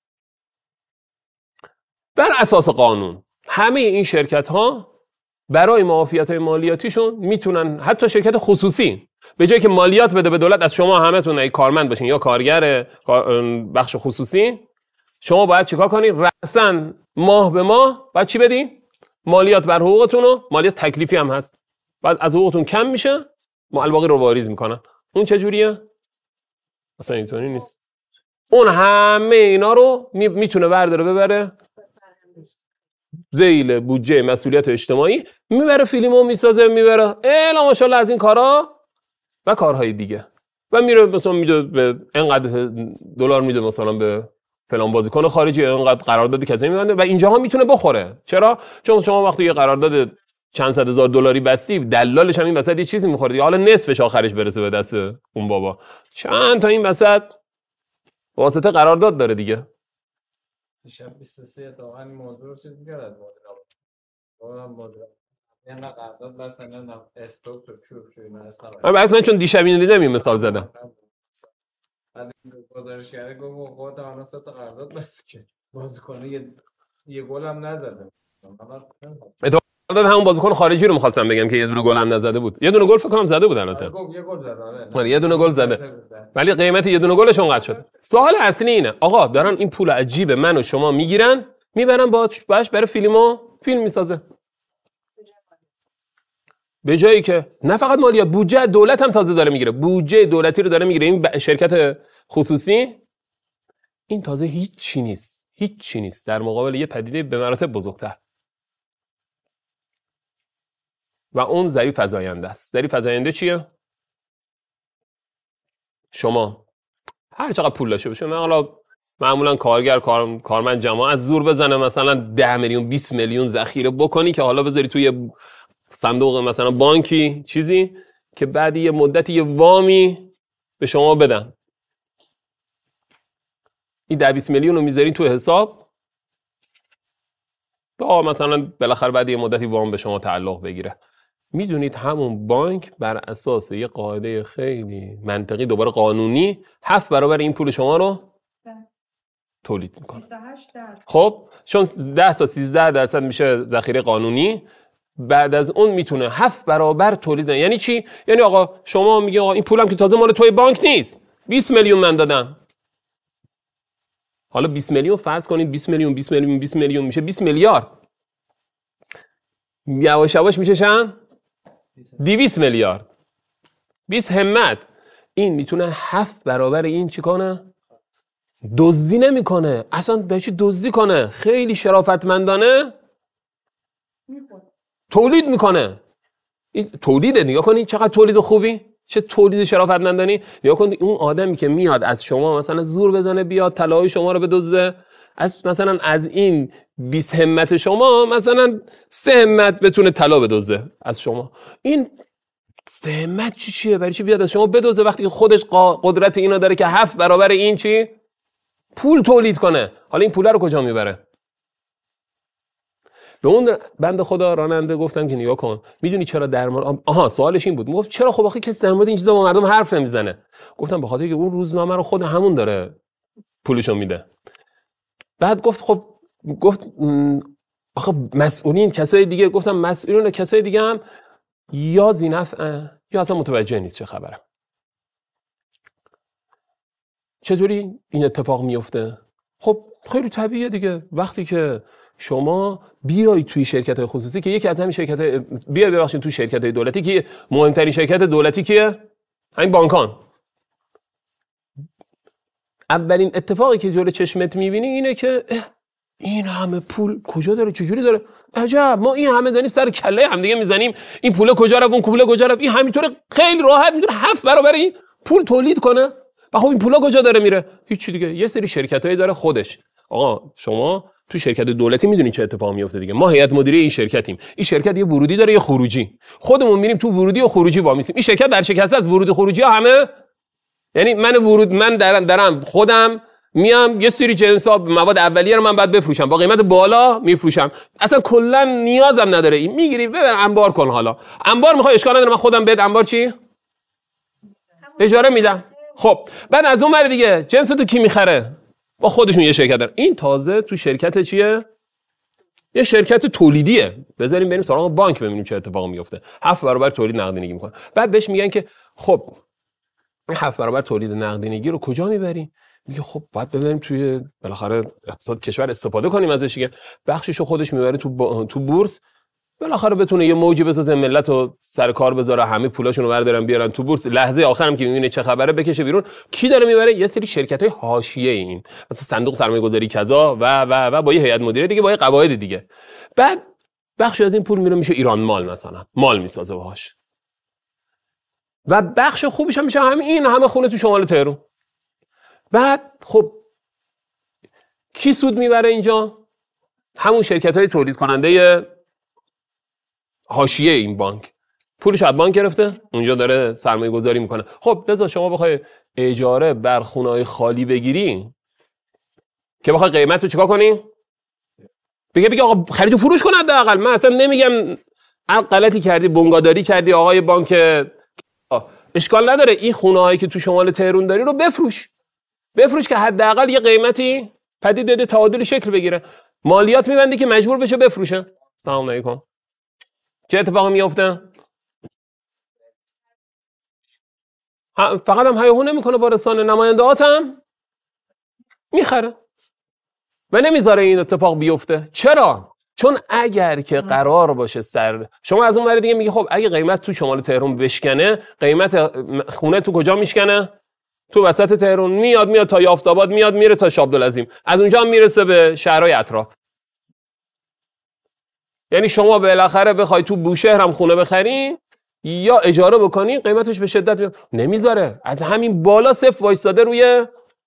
بر اساس قانون همه این شرکت‌ها برای معافیت‌های مالیاتیشون میتونن، حتی شرکت خصوصی به جایی که مالیات بده به دولت، از شما همتون ای کارمند باشین یا کارگر بخش خصوصی، شما باید چیکار کنین؟ رأساً ماه به ماه باید چی بدین؟ مالیات بر حقوقتون رو، مالیات تکلیفی هم هست، بعد از حقوقتون کم میشه، ما الباقی رو واریز میکنن. اون چه جوریه؟ اصلا اینطوری نیست. اون همه اینا رو میتونه برداره ببره ذیل بودجه مسئولیت اجتماعی، میبره فیلمو میسازه، میبره الا ماشاءالله از این کارا و کارهای دیگه، و میره مثلا میده به اینقدر دلار میده مثلا به فلان بازیکن خارجی، اینقدر قراردادی کسی میبنده و اینجاها میتونه بخوره. چرا؟ چون شما وقتی یه قرارداد چند صد هزار دلاری بستی، دلالش هم این وسط یه چیزی میخوره دیگه، حالا نصفش آخرش برسه به دست اون بابا، چند تا این وسط واسطه قرارداد داره دیگه. شب بیست و سه تا این موضوع رو چیز می‌کرد مدیرا. مدیرا اینا قرارداد بس نه استوک تو چوب چوب اینا اصلا. بس من چون دیشب اینو دیدم این مثال زدم. بعد گزارش کرده گفت خودت هم سه تا قرارداد بس که بازیکن یه یه گل هم نزده. قرارداد همون بازیکن خارجی رو می‌خواستم بگم که یه دونه گل هم نزده بود. یه دونه گل فکر کنم زده بود البته. گفت یه گل زده آره. آره یه دونه گل زده. ولی قیمت یه دونه گلش اونقدر شد. سوال اصلی اینه آقا دارن این پول عجیب من و شما میگیرن، میبرن باش باش برای فیلمو فیلم میسازه. به جایی که نه فقط مالیات، بودجه دولت هم تازه داره میگیره، بودجه دولتی رو داره میگیره این شرکت خصوصی. این تازه هیچ چی نیست، هیچ چی نیست در مقابل یه پدیده به مراتب بزرگتر. و اون ذریع فزاینده است. ذریع فزاینده چیه؟ شما هر چقدر پول داشته باشه، من حالا معمولا کارگر کار، کارمند جماعت زور بزنه مثلا ده میلیون بیست میلیون ذخیره بکنی که حالا بذاری توی صندوق مثلا بانکی چیزی که بعد یه مدتی یه وامی به شما بدن. این ده بیست میلیون رو میذارین توی حساب تا مثلا بالاخره بعد یه مدتی وام به شما تعلق بگیره. میدونید همون بانک بر اساس یه قاعده خیلی منطقی دوباره قانونی هفت برابر این پول شما رو تولید میکنه. خب چون ده تا سیزده درصد میشه ذخیره قانونی، بعد از اون میتونه هفت برابر تولید کنه. یعنی چی؟ یعنی آقا شما میگه آقا این پولم که تازه مال توی بانک نیست، بیست میلیون من دادم. حالا بیست میلیون فرض کنید، بیست میلیون بیست میلیون بیست میلیون میشه بیست میلیارد. یواش یواش میشه چند؟ دویست میلیارد. بیست همت. این میتونه هفت برابر این چی کنه؟ دزدی نمیکنه. اصلا به چی دزدی کنه؟ خیلی شرافتمندانه تولید میکنه. این تولیده. نگاه کنید چقدر تولید خوبی، چه تولید شرافتمندانه. نگاه کنید اون آدمی که میاد از شما مثلا زور بزنه بیاد طلای شما رو بدزده، از مثلا از این بیست همت شما مثلا سه همت بتونه طلا بدزده از شما. این سه همت چی چیه؟ برای چی بیاد از شما بدزده وقتی که خودش قدرت اینا داره که هفت برابر این چی پول تولید کنه؟ حالا این پول رو کجا میبره؟ به اون بنده خدا راننده گفتم که نگاه کن، میدونی چرا در مورد آها سوالش این بود، میگفت چرا خب آخه کسی در مورد این چیزا با مردم حرف نمیزنه؟ گفتم به خاطر که اون روزنامه رو خود همون داره پولشو میده. بعد گفت خب گفت آخه مسئولین کسای دیگه، گفتم مسئولین کسای دیگه هم یا ذی‌نفع یا اصلا متوجه نیست چه خبره. چطوری این اتفاق میفته؟ خب خیلی طبیعیه دیگه. وقتی که شما بیای توی شرکت‌های خصوصی که یکی از همین شرکت‌های بیای ببخشید توی شرکت‌های دولتی که مهمترین شرکت دولتی کیه؟ همین بانکان. اولین اتفاقی که جلوی چشمت می‌بینی اینه که این همه پول کجا داره؟ چجوری داره؟ عجب، ما این همه داریم سر کله هم دیگه میزنیم، این پول کجا رفت، اون پول کجا رفت. این همینطوره خیلی راحت میتونه هفت برابر این پول تولید کنه. و خب این پولا کجا داره میره؟ هیچ دیگه. یه سری شرکتایی داره خودش. آقا شما تو شرکت دولتی میدونین چه اتفاقی میفته دیگه. ما هیئت مدیره این شرکتیم. این شرکت یه ورودی داره یه خروجی. خودمون میریم تو ورودی و خروجی وامیسیم. این شرکت در شکست از ورود و خروجی ها همه، یعنی من ورود من درم درم خودم میام یه سری جنسا مواد اولیه رو من بعد بفروشم با قیمت بالا میفروشم، اصلا کلا نیازم نداره. این میگیری ببر انبار کن. حالا انبار میخوای اشکال نداره، من خودم بهت انبار چی اجاره میدم. خب بعد از اون ور دیگه جنس تو کی میخره؟ با خودشون یه شرکت دارن. این تازه تو شرکت چیه؟ یه شرکت تولیدیه. بذاریم بریم سراغ بانک ببینیم چه اتفاقی میفته. هفت برابر تولید نقدینگی میکنه. بعد بهش میگن که خب این هفت برابر تولید نقدینگی رو کجا میبریم؟ میگه خب باید ببریم توی بالاخره اقتصاد کشور استفاده کنیم ازش دیگه. بخششو خودش میبره تو با... تو بورس، بالاخره بتونه یه موجی بسازه، ملت رو سر کار بذاره، همه پولاشون رو بردارن بیارن تو بورس، لحظه آخرم که میبینه چه خبره بکشه بیرون. کی داره میبره؟ یه سری شرکت‌های حاشیه، این مثلا صندوق سرمایه‌گذاری کذا و و و با یه هیئت مدیره دیگه، با یه قواعد دیگه. بعد بخشی از این پول میره میشه ایران مال، مثلا مال میسازه باهاش. و بخش خوبیش هم میشه همین این همه خونه تو شمال تهران. بعد خب کی سود میبره اینجا؟ همون شرکت‌های تولید کننده حاشیه این بانک. پولش از بانک گرفته، اونجا داره سرمایه گذاری میکنه. خب لذا شما بخوای اجاره بر خونه‌های خالی بگیری که بخوای قیمت رو چیکار کنی؟ بگه بگه آقا خرید و فروش کن حداقل. من اصلا نمیگم غلطی کردی، بنگاداری کردی آقای بانک، اشکال نداره. این خونه‌هایی که تو شمال تهران داری رو بفروش. بفروش که حداقل یه قیمتی پدید بده، تعادل شکل بگیره. مالیات میبندی که مجبور بشه بفروشه. سلام علیکم. چه اتفاقی میفته؟ فقط هم هیاهو نمیکنه با رسانه، نماینده‌هات هم میخره و نمیذاره این اتفاق بیفته. چرا؟ چون اگر که قرار باشه سر شما از اون ور دیگه میگه خب اگه قیمت تو شمال تهران بشکنه، قیمت خونه تو کجا میشکنه؟ تو وسط تهران. میاد میاد تا یافت‌آباد، میاد میره تا شاب‌العظیم، از اونجا هم میرسه به شهرهای اطراف. یعنی شما بالاخره بخوای تو بوشهر هم خونه بخری یا اجاره بکنی، قیمتش به شدت میاد. نمیذاره، از همین بالا صفر وایستاده روی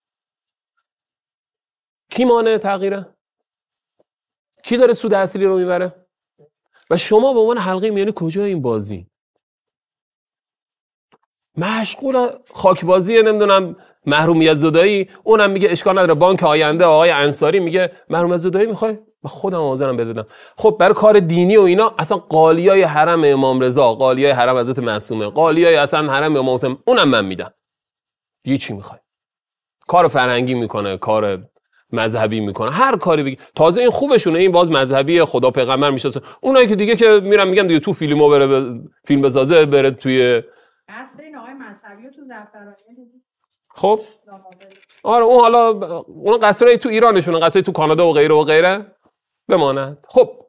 کی مانع تغییره؟ کی داره سود اصلی رو میبره؟ و شما به عنوان حلقه میانی کجا این بازی؟ مشغول خاک بازی، نمیدونم محرومیت زدایی، اونم میگه اشکال نداره. بانک آینده آقای انصاری میگه محرومیت زدایی میخوای، من خودم حاضرم بدم. خب برای کار دینی و اینا اصلا قالیای حرم امام رضا، قالیای حرم حضرت معصومه، قالیای اصلا حرم امام حسین، اونم من میدم. دیگه چی میخوای؟ کار فرهنگی میکنه، کار مذهبی میکنه، هر کاری بگی. تازه این خوبشونه، این باز مذهبی خدا پیغمبر میشناسه. اونایی که دیگه که میرن میگن دیگه تو فیلمو بره ب... فیلم بسازه، بره توی اصل این آقای مذهبی تو زعفرانی دیدی. خب آره اون حالا اون قصرای تو ایرانشونه، قصرای تو کانادا و غیره و غیره بماند. خب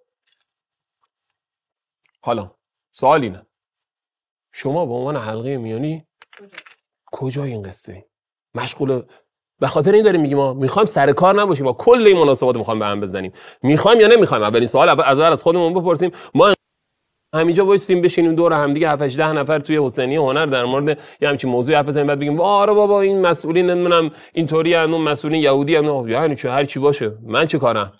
حالا سوال اینه، شما به عنوان حلقه میانی کجای این قصه ای؟ مشغول به خاطر این داریم میگیم ما میخوایم سر کار نباشیم، با کل این مناسبات میخوایم به هم بزنیم. میخوایم یا نمیخوایم؟ اولین سوال اول از از خودمون بپرسیم. ما همینجا وایسیم بشینیم دور هم دیگه هفت هشت ده نفر توی حسینی هنر در مورد یه همچین موضوعی حرف بزنیم، بعد بگیم آره بابا این مسئولین نمیدونم اینطوری ان، اون مسئولین یهودی ان، یعنی چه هر چی باشه من چه کارم؟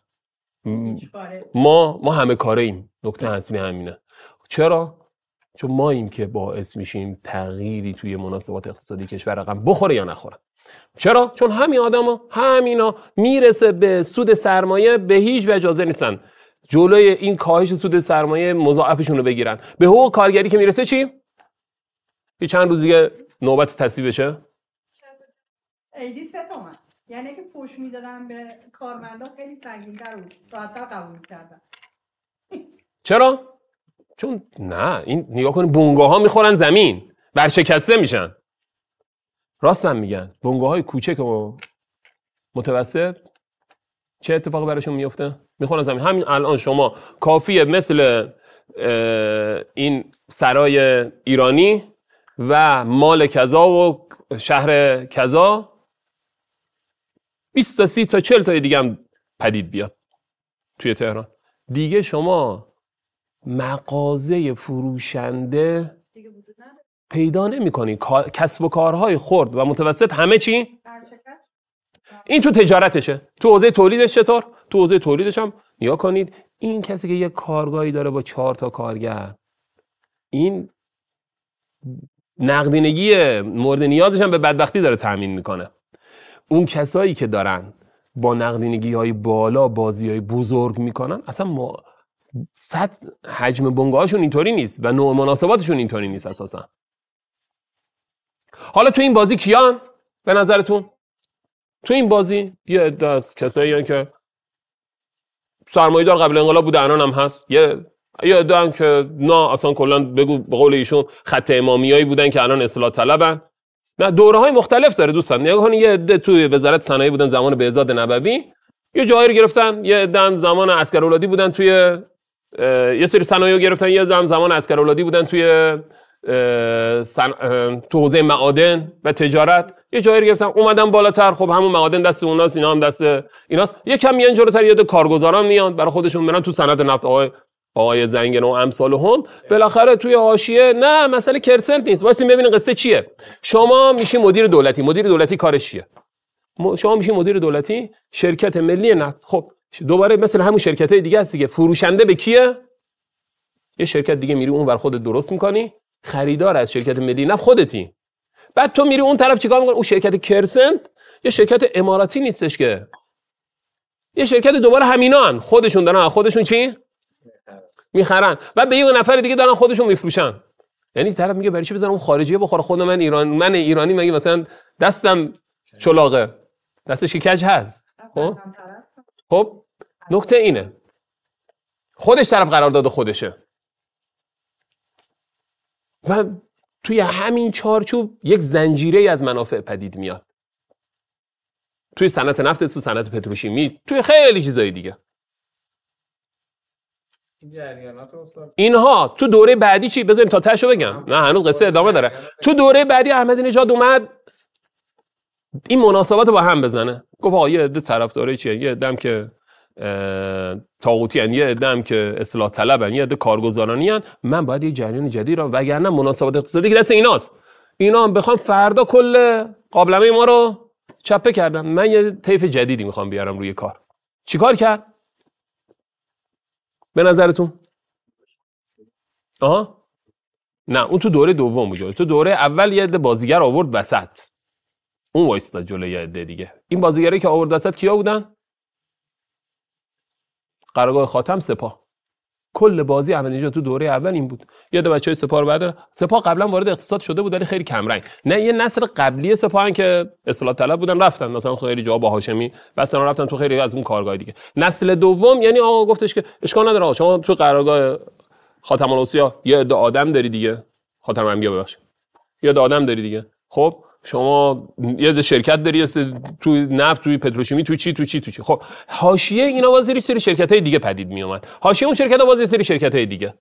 ما ما همه کاره ایم. نکته اصلی همینه. چرا؟ چون ما ایم که باعث میشیم تغییری توی مناسبات اقتصادی کشور رقم بخوره یا نخوره. چرا؟ چون همین آدما همینا میرسه به سود سرمایه به هیچ وجه حاضر نیستن جلوی این کاهش سود سرمایه مضاعفشون رو بگیرن. به حقوق کارگری که میرسه چی؟ یه چند روز دیگه نوبت تصویب بشه. ایدی سه تومن. یعنی که فوش میدادن به کارمندا خیلی سنگین‌تر بود. راحت‌تر قبول کردن. چرا؟ چون نه این نگاه کنید بنگاه‌ها میخورن زمین، برشکسته میشن. راست هم میگن. بنگاه‌های کوچک و متوسط چه اتفاقی براشون میفته؟ میخورن زمین. همین الان شما کافیه مثل این سرای ایرانی و مال کذا و شهر کذا بیست تا سی تا چهل تا دیگه هم پدید بیاد توی تهران. دیگه شما مغازه فروشنده پیدا نمی کنی. کسب و کارهای خرد و متوسط همه چی؟ این تو تجارتشه. تو حوزه تولیدش چطور؟ تو حوزه تولیدش هم نیا کنید این کسی که یه کارگاهی داره با چهار تا کارگر، این نقدینگی مورد نیازش هم به بدبختی داره تامین میکنه. اون کسایی که دارن با نقدینگی های بالا بازی های بزرگ میکنن اصلا ما سطح حجم بنگاهاشون اینطوری نیست و نوع مناسباتشون اینطوری نیست اساسا. حالا تو این بازی کیان به نظرتون؟ تو این بازی یه عده از کسایی هستن که سرمایه‌دار قبل انقلاب بوده الان هم هست، یه یه عده هم که نه اصلا کلا بگو به قول ایشون خط امامیایی بودن که الان اصلاح طلبن. نه دوره‌های مختلف داره دوستان. نگاه کنید یه عده توی وزارت صنایع بودن زمان بهزاد نبوی، یه جایی رو گرفتن، یه عده هم زمان عسکرولادی بودن توی یه سری صنایع گرفتن، یه عده هم زمان عسکرولادی بودن توی سن... تو حوزه معادن و تجارت، یه جایی رو گرفتن اومدن بالاتر. خب همون معادن دست اوناست، اینا هم دست ایناست. یکم میان جلوتر یه کارگزاران میان برای خودشون برن تو صنعت نفت، آقای آقای زنگنه و امثال هم. بالاخره توی حاشیه نه مسئله کرسنت نیست. واسه ببینین قصه چیه. شما میشی مدیر دولتی، مدیر دولتی کارش چیه؟ شما میشی مدیر دولتی شرکت ملی نفت. خب دوباره مثل همون شرکت‌های دیگه است دیگه. فروشنده به کیه؟ یه شرکت دیگه میری اون ور خودت درست می‌کنی، خریدار از شرکت ملی نفت خودتی. بعد تو میری اون طرف چیکار می‌کنی؟ اون شرکت کرسنت یه شرکت اماراتی نیستش که، یه شرکت دوباره همینان خودشون دارن خودشون چی میخرن و به یه نفر دیگه دارن خودشون میفروشن. یعنی طرف میگه برای چی بزنم اون خارجیه بخوره، خود من ایران من ایرانی مگه مثلا دستم چلاقه، دستش کج هست. خب خب نکته اینه خودش طرف قرارداد خودشه و توی همین چارچوب یک زنجیره از منافع پدید میاد. توی صنعت نفت، تو صنعت پتروشیمی، توی خیلی چیزای دیگه. اینها تو دوره بعدی چی؟ بذاریم تا تاشو بگم. نه هنوز قصه ادامه داره. تو دوره بعدی احمدی نژاد اومد این مناسبات رو با هم بزنه. گفت آقا یه عده طرفدارای چیه؟ یه عده‌ام که طاغوتی ان، یه عده‌ام که اصلاح طلبن، یه عده کارگزارانی ان. من باید یه جریان جدید را، وگرنه مناسبات اقتصادی که دست ایناست. اینا هم بخوام فردا کل قابلمه ما رو چپه کردن. من یه طیف جدیدی میخوام بیارم روی کار. چیکار کرد؟ به نظرتون؟ آها نه اون تو دوره دوم بود. تو دوره اول یه عده بازیگر آورد وسط. اون وایساد جلوی یه عده دیگه. این بازیگرایی که آورد وسط کیا بودن؟ قرارگاه خاتم، سپاه. کل بازی احمدی نژاد تو دوره اول این بود. یاد بچهای سپاه رو بعد سپاه قبلا وارد اقتصاد شده بود ولی خیلی کم رنگ. نه یه نسل قبلی سپاهن که اصلاح طلب بودن رفتن، مثلا خیلی جا با هاشمی بس رفتن تو خیلی از اون کارگاه دیگه. نسل دوم یعنی آقا گفتش که اشکال نداره آقا شما تو قرارگاه خاتم الاوصیا یه عده آدم داری دیگه، خاتم انبیا ببخشید، یه عده آدم داری دیگه. خب شما یه شرکت داری تو نفت، توی پتروشیمی، تو چی تو چی تو چی. خب حاشیه اینا باز یه سری شرکت‌های دیگه پدید می اومد. حاشیه اون شرکت‌ها باز یه سری شرکت‌های دیگه.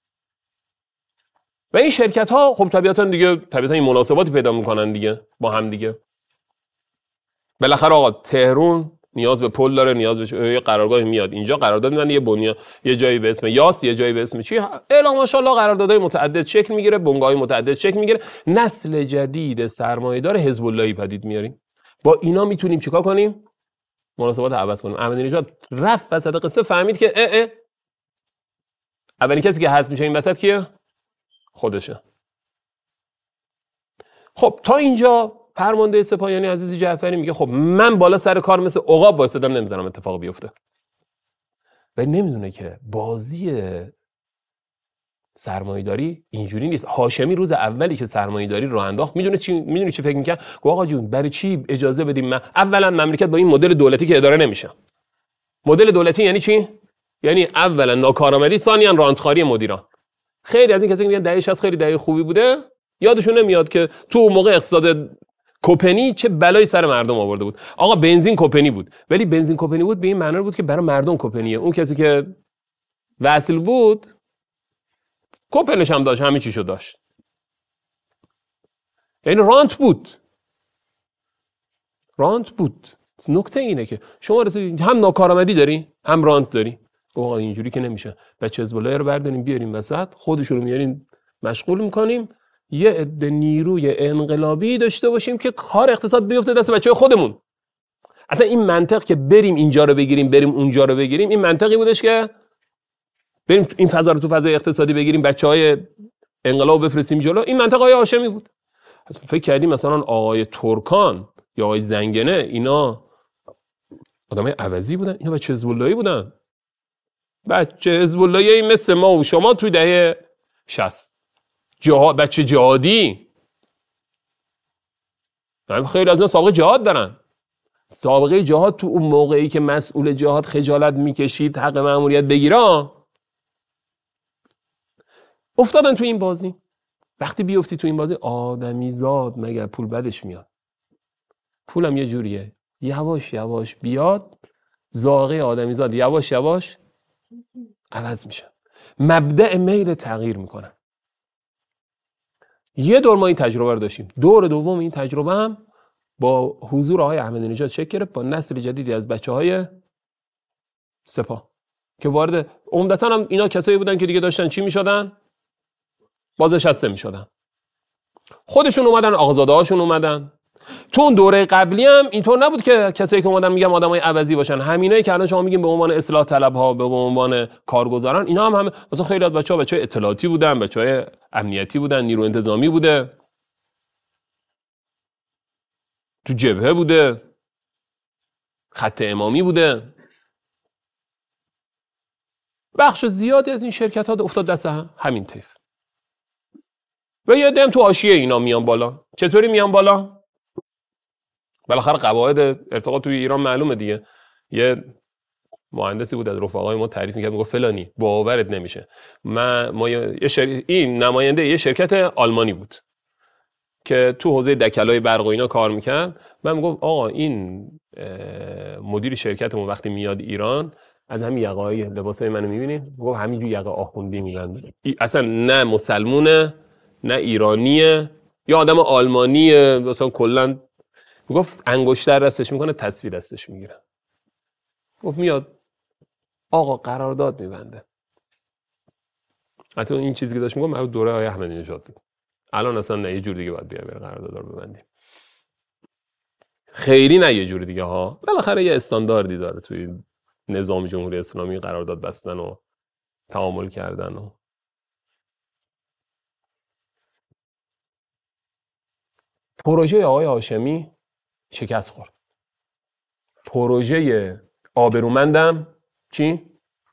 و این شرکت‌ها خب طبیعتاً دیگه طبیعتاً این مناسباتی پیدا می‌کنن دیگه با هم دیگه. بالاخره آقا تهران نیاز به پل داره، نیاز به یه قرارگاه میاد اینجا قرارداد می‌بنده، یه بنیاد یه جایی به اسم یاس، یه جایی به اسم چی، الا ماشاءالله قراردادهای متعدد شکل میگیره، بنگاه‌های متعدد شکل میگیره. نسل جدید سرمایه‌دار حزب اللهی پدید میاریم. با اینا میتونیم چیکار کنیم؟ مناسبات عوض کنیم. احمدی نژاد رفت وسط قصه فهمید که اه اه اولین کسی که حذف میشه این وسط کیه؟ خودشه. خب تا اینجا فرمانده سپاهیانی عزیز جعفری میگه خب من بالا سر کار مثل عقاب وایسادم نمیذارم اتفاق بیفته. و نمیدونه که بازی سرمایه‌داری اینجوری نیست. هاشمی روز اولی که سرمایه‌داری رو انداخت میدونه چی میدونی چی فکر می‌کرد؟ گفت آقا جون برای چی اجازه بدیم من اولا مملکت با این مدل دولتی که اداره نمیشه. مدل دولتی یعنی چی؟ یعنی اولا ناکارآمدی، ثانیاً رانتخواری مدیران. خیلی از این کسایی که میگن دهه شصت خیلی دهه خوبی بوده یادشون نمیاد که تو موقع اقتصاد کوپنی چه بلایی سر مردم آورده بود. آقا بنزین کوپنی بود، ولی بنزین کوپنی بود به این معنی بود که برای مردم کوپنیه. اون کسی که وصل بود کوپنش هم داشت، همه چیشو داشت. یعنی رانت بود. رانت بود. نکته اینه که شما رسید هم ناکارآمدی داری هم رانت داری. آقا اینجوری که نمیشه. بچه حزب الله رو برداریم بیاریم وسط، خودشون رو میاریم مشغول میکنیم، یه عده نیروی انقلابی داشته باشیم که کار اقتصاد بیفته دست بچه‌های خودمون. اصلا این منطق که بریم اینجا رو بگیریم بریم اونجا رو بگیریم، این منطقی بودش که بریم این فضا رو تو فضای اقتصادی بگیریم بچهای انقلاب بفرستیم جلو. این منطقه آقای هاشمی بود. فکر کردیم مثلا آقای ترکان یا آقای زنگنه اینا آدمای عوضی بودن؟ اینا بچه حزب اللهی بودن. بچه حزب اللهی مثل ما و شما توی دهه شصت. جهاد، بچه جهادی. خیلی از اینا سابقه جهاد دارن. سابقه جهاد تو اون موقعی که مسئول جهاد خجالت میکشید حق مأموریت بگیره افتادن تو این بازی. وقتی بیفتی تو این بازی آدمی زاد مگر پول بدش میاد؟ پولم یه جوریه یواش یواش بیاد، زاغه آدمی زاد یواش یواش عوض میشه، مبدأ میل تغییر میکنه. یه دور ما این تجربه رو داشتیم. دور دوم این تجربه هم با حضور آقای احمدی نژاد شکل گرفت با نسل جدیدی از بچه‌های سپاه که وارد، عمدتاً هم اینا کسایی بودن که دیگه داشتن چی میشدن؟ بازنشسته میشدن. خودشون اومدن، آقازاده هاشون اومدن. تو اون دوره قبلی هم اینطور نبود که کسایی که اومدن میگم آدمای عوضی باشن. همینایی که الان شما میگین به عنوان اصلاح طلب ها، به عنوان کارگزاران، اینا هم همه مثلا خیلی از بچه‌ها بچه‌های اطلاعاتی بودن، بچه‌های امنیتی بودن، نیرو انتظامی بوده، تو جبهه بوده، خط امامی بوده. بخش زیادی از این شرکت ها افتاد دست همین طیف. و یه دم تو حاشیه اینا میان بالا. چطوری میان بالا؟ بالاخره قواعد ارتقا توی ایران معلومه دیگه. یه مهندسی بود از رفقای ما تعریف می‌کرد، میگفت فلانی باورت نمیشه. من ما یه شر... این نماینده یه شرکت آلمانی بود که تو حوزه دکلای برق و اینا کار میکرد. من میگم آقا این مدیر شرکتمون وقتی میاد ایران از همین یقه‌های لباسای منو میبینید، گفت همینجوری یقه آخوندی میگن، اصلا نه مسلمونه نه ایرانیه یا آدم آلمانیه، مثلا کلا میگفت انگشتر دستش میکنه تصویر دستش میگیره. گفت میاد آقا قرارداد میبنده. حتی این چیزی که داشت میگم مربوط دوره آقای احمدی نژاد بود. الان اصلا نه، یه جور دیگه باید بیا بره قرارداد رو ببندیم. خیلی نه یه جور دیگه ها. بالاخره یه استانداردی داره توی نظام جمهوری اسلامی قرارداد بستن و تعامل کردن و پروژه آقای هاشمی شکست خورد. پروژه آبرومندم چی؟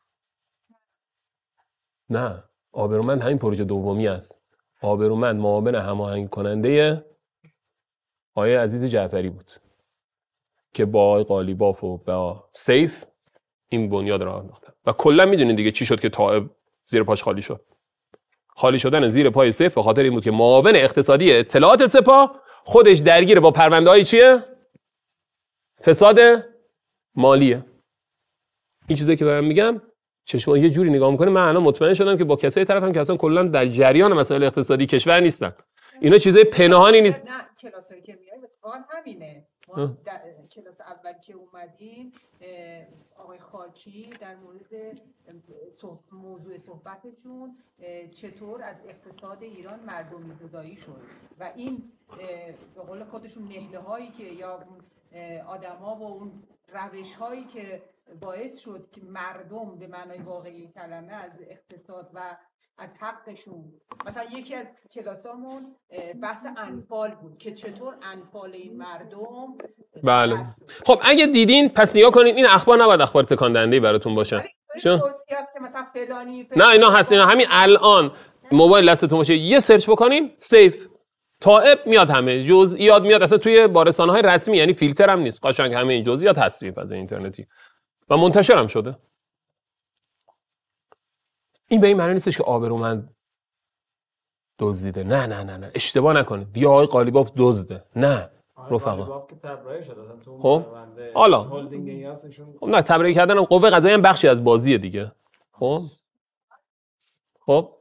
نه، آبرومند همین پروژه دومی است. آبرومند معاون هماهنگ کننده آقای عزیز جعفری بود که با آقای قالیباف و با سیف این بنیاد را انداختن و کلا میدونید دیگه چی شد که طائب زیر پاش خالی شد. خالی شدن زیر پای سیف به خاطر این بود که معاون اقتصادی اطلاعات سپاه خودش درگیر با پرونده‌های چیه؟ فساد مالیه. این چیزی که برام میگم چشما یه جوری نگاه میکنه، من الان مطمئن شدم که با کسای طرفم که اصلا کلا در جریان مسائل اقتصادی کشور نیستن. اینا چیزای پنهانی نیست. نه کلاسایی که میایم اتفاقا همینه. ما در کلاس اول که اومدیم آقای خاکی در مورد موضوع صحبتشون چطور از اقتصاد ایران مردمی زدایی شد و این به قول خودشون نهله هایی که یا آدما و اون روش هایی که باعث شد که مردم به معنای واقعی کلمه از اقتصاد و از حقشون، مثلا یکی از کلاسامون بحث انفال بود که چطور انفال این مردم. بله خب اگه دیدین پس نگاه کنین، این اخبار نباید اخبار تکان دهنده براتون باشه. چون که مثلا فلانی, فلانی نه اینا هست، اینا همین الان موبایل دستتون باشه یه سرچ بکنین سیف طائب میاد، همه جزئیات میاد، اصلا توی با رسانه‌های رسمی، یعنی فیلتر هم نیست، قشنگ همه این جزئیات هست توی فضای اینترنتی و منتشر هم شده. این به این معنی نیستش که آبرومند دزدیده. نه نه نه نه اشتباه نکنید. یا آقای قالیباف دزده. نه رفقا. خب حالا خب نه تبرئه کردن هم قوه قضاییه هم بخشی از بازیه دیگه. خب خب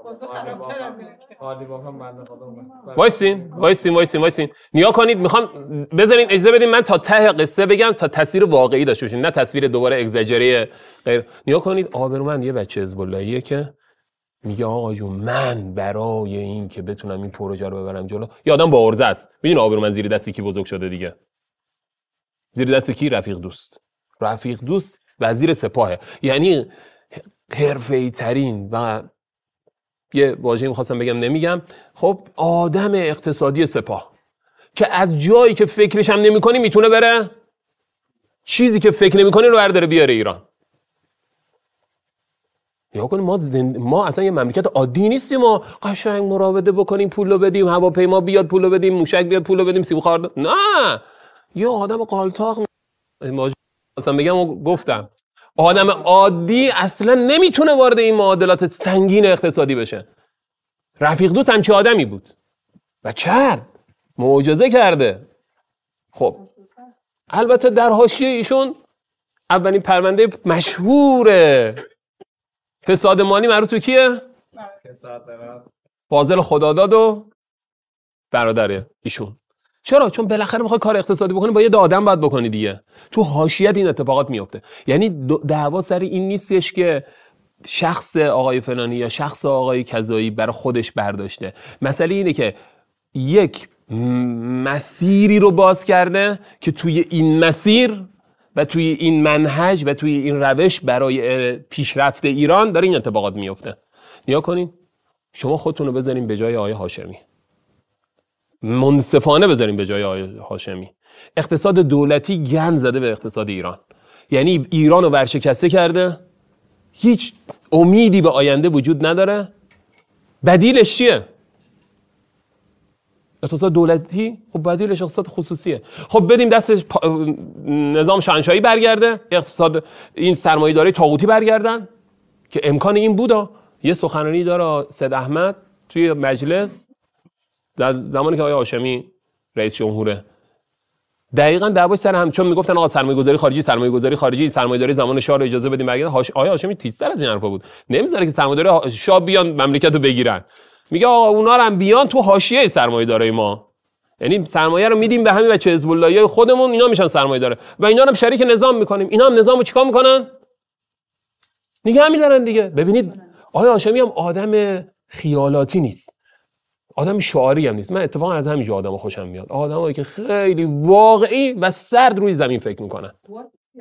وایسین وایسین وایسین وایسین نیا کنید. میخوام بذارین اجازه بدین من تا ته قصه بگم تا تصویر واقعی داشته باشین، نه تصویر دوباره اگزاجری غیر. نیا کنید آبرومند یه بچه حزب اللهیه که میگه آقا جون من برای این که بتونم این پروژه رو ببرم جلو، یه آدم با عرضه است. میدونی آبرومند زیر دست کی بزرگ شده دیگه؟ زیر دست کی؟ رفیق دوست. رفیق دوست وزیر سپاهه، یعنی حرفه‌ای ترین و یه واژه‌ای می‌خواستم بگم نمیگم، خب آدم اقتصادی سپاه که از جایی که فکرش هم نمی‌کنی میتونه بره چیزی که فکر نمی‌کنی رو برداره بیاره ایران. یا کنیم ما زند... ما اصلا یه مملکت عادی نیستیم، ما قشنگ مراوده بکنیم پولو بدیم، هواپیما بیاد پولو بدیم، موشک بیاد پولو بدیم، سیب خارد. نه یه آدم قالتاق ما اصلا بگم و گفتم آدم عادی اصلا نمیتونه وارد این معادلات سنگین اقتصادی بشه. رفیق دوست همچه آدمی بود و کرد، معجزه کرده. خب البته در حاشیه ایشون اولین پرونده مشهور فساد مالی مربوط به کیه؟ فاضل خداداد و برادر ایشون. چرا؟ چون بالاخره میخوای کار اقتصادی بکنی با یه آدم باید بکنی دیگه. تو حاشیه این اتفاقات میفته. یعنی دعوا سر این نیستش که شخص آقای فلانی یا شخص آقای کذایی برای خودش برداشته. مسئله اینه که یک مسیری رو باز کرده که توی این مسیر و توی این منهج و توی این روش برای پیشرفت ایران داره این اتفاقات میفته. نیا کنین شما خودتون رو بذارین به جای آقای هاشمی، منصفانه بذارین به جای آقای هاشمی. اقتصاد دولتی گند زده به اقتصاد ایران، یعنی ایران رو ورشکسته کرده، هیچ امیدی به آینده وجود نداره. بدیلش چیه؟ اقتصاد دولتی. خب بدیلش اقتصاد خصوصیه. خب بدیم دست نظام شاهنشاهی برگرده، اقتصاد این سرمایه‌داری طاغوتی برگردن که امکان این بوده. یه سخنرانی داره سید احمد توی مجلس در زمانی که آقای هاشمی رئیس جمهوره، دقیقاً دعواش سر هم، چون میگفتن آقا سرمایه‌گذاری خارجی سرمایه‌گذاری خارجی سرمایه‌داری زمان شاه رو اجازه بدیم برگرده. آقای هاشمی تیزتر از این حرفا بود، نمیذاره که سرمایه‌داری شاه بیان مملکت رو بگیرن. میگه آقا اونا رو هم بیان تو حاشیه سرمایه‌داری ما، یعنی سرمایه رو میدیم به همین بچه حزب اللهی خودمون، اینا میشن سرمایه‌دار و اینا هم شریک نظام میکنیم. اینا هم نظامو چیکار میکنن؟ نگه می‌دارن دیگه. ببینید آقای هاشمی هم آدم خیالاتی نیست، آدم شعاری هم نیست. من اتفاقا از همین آدم‌ها خوشم میاد، آدمایی که خیلی واقعی و سرد روی زمین فکر میکنن.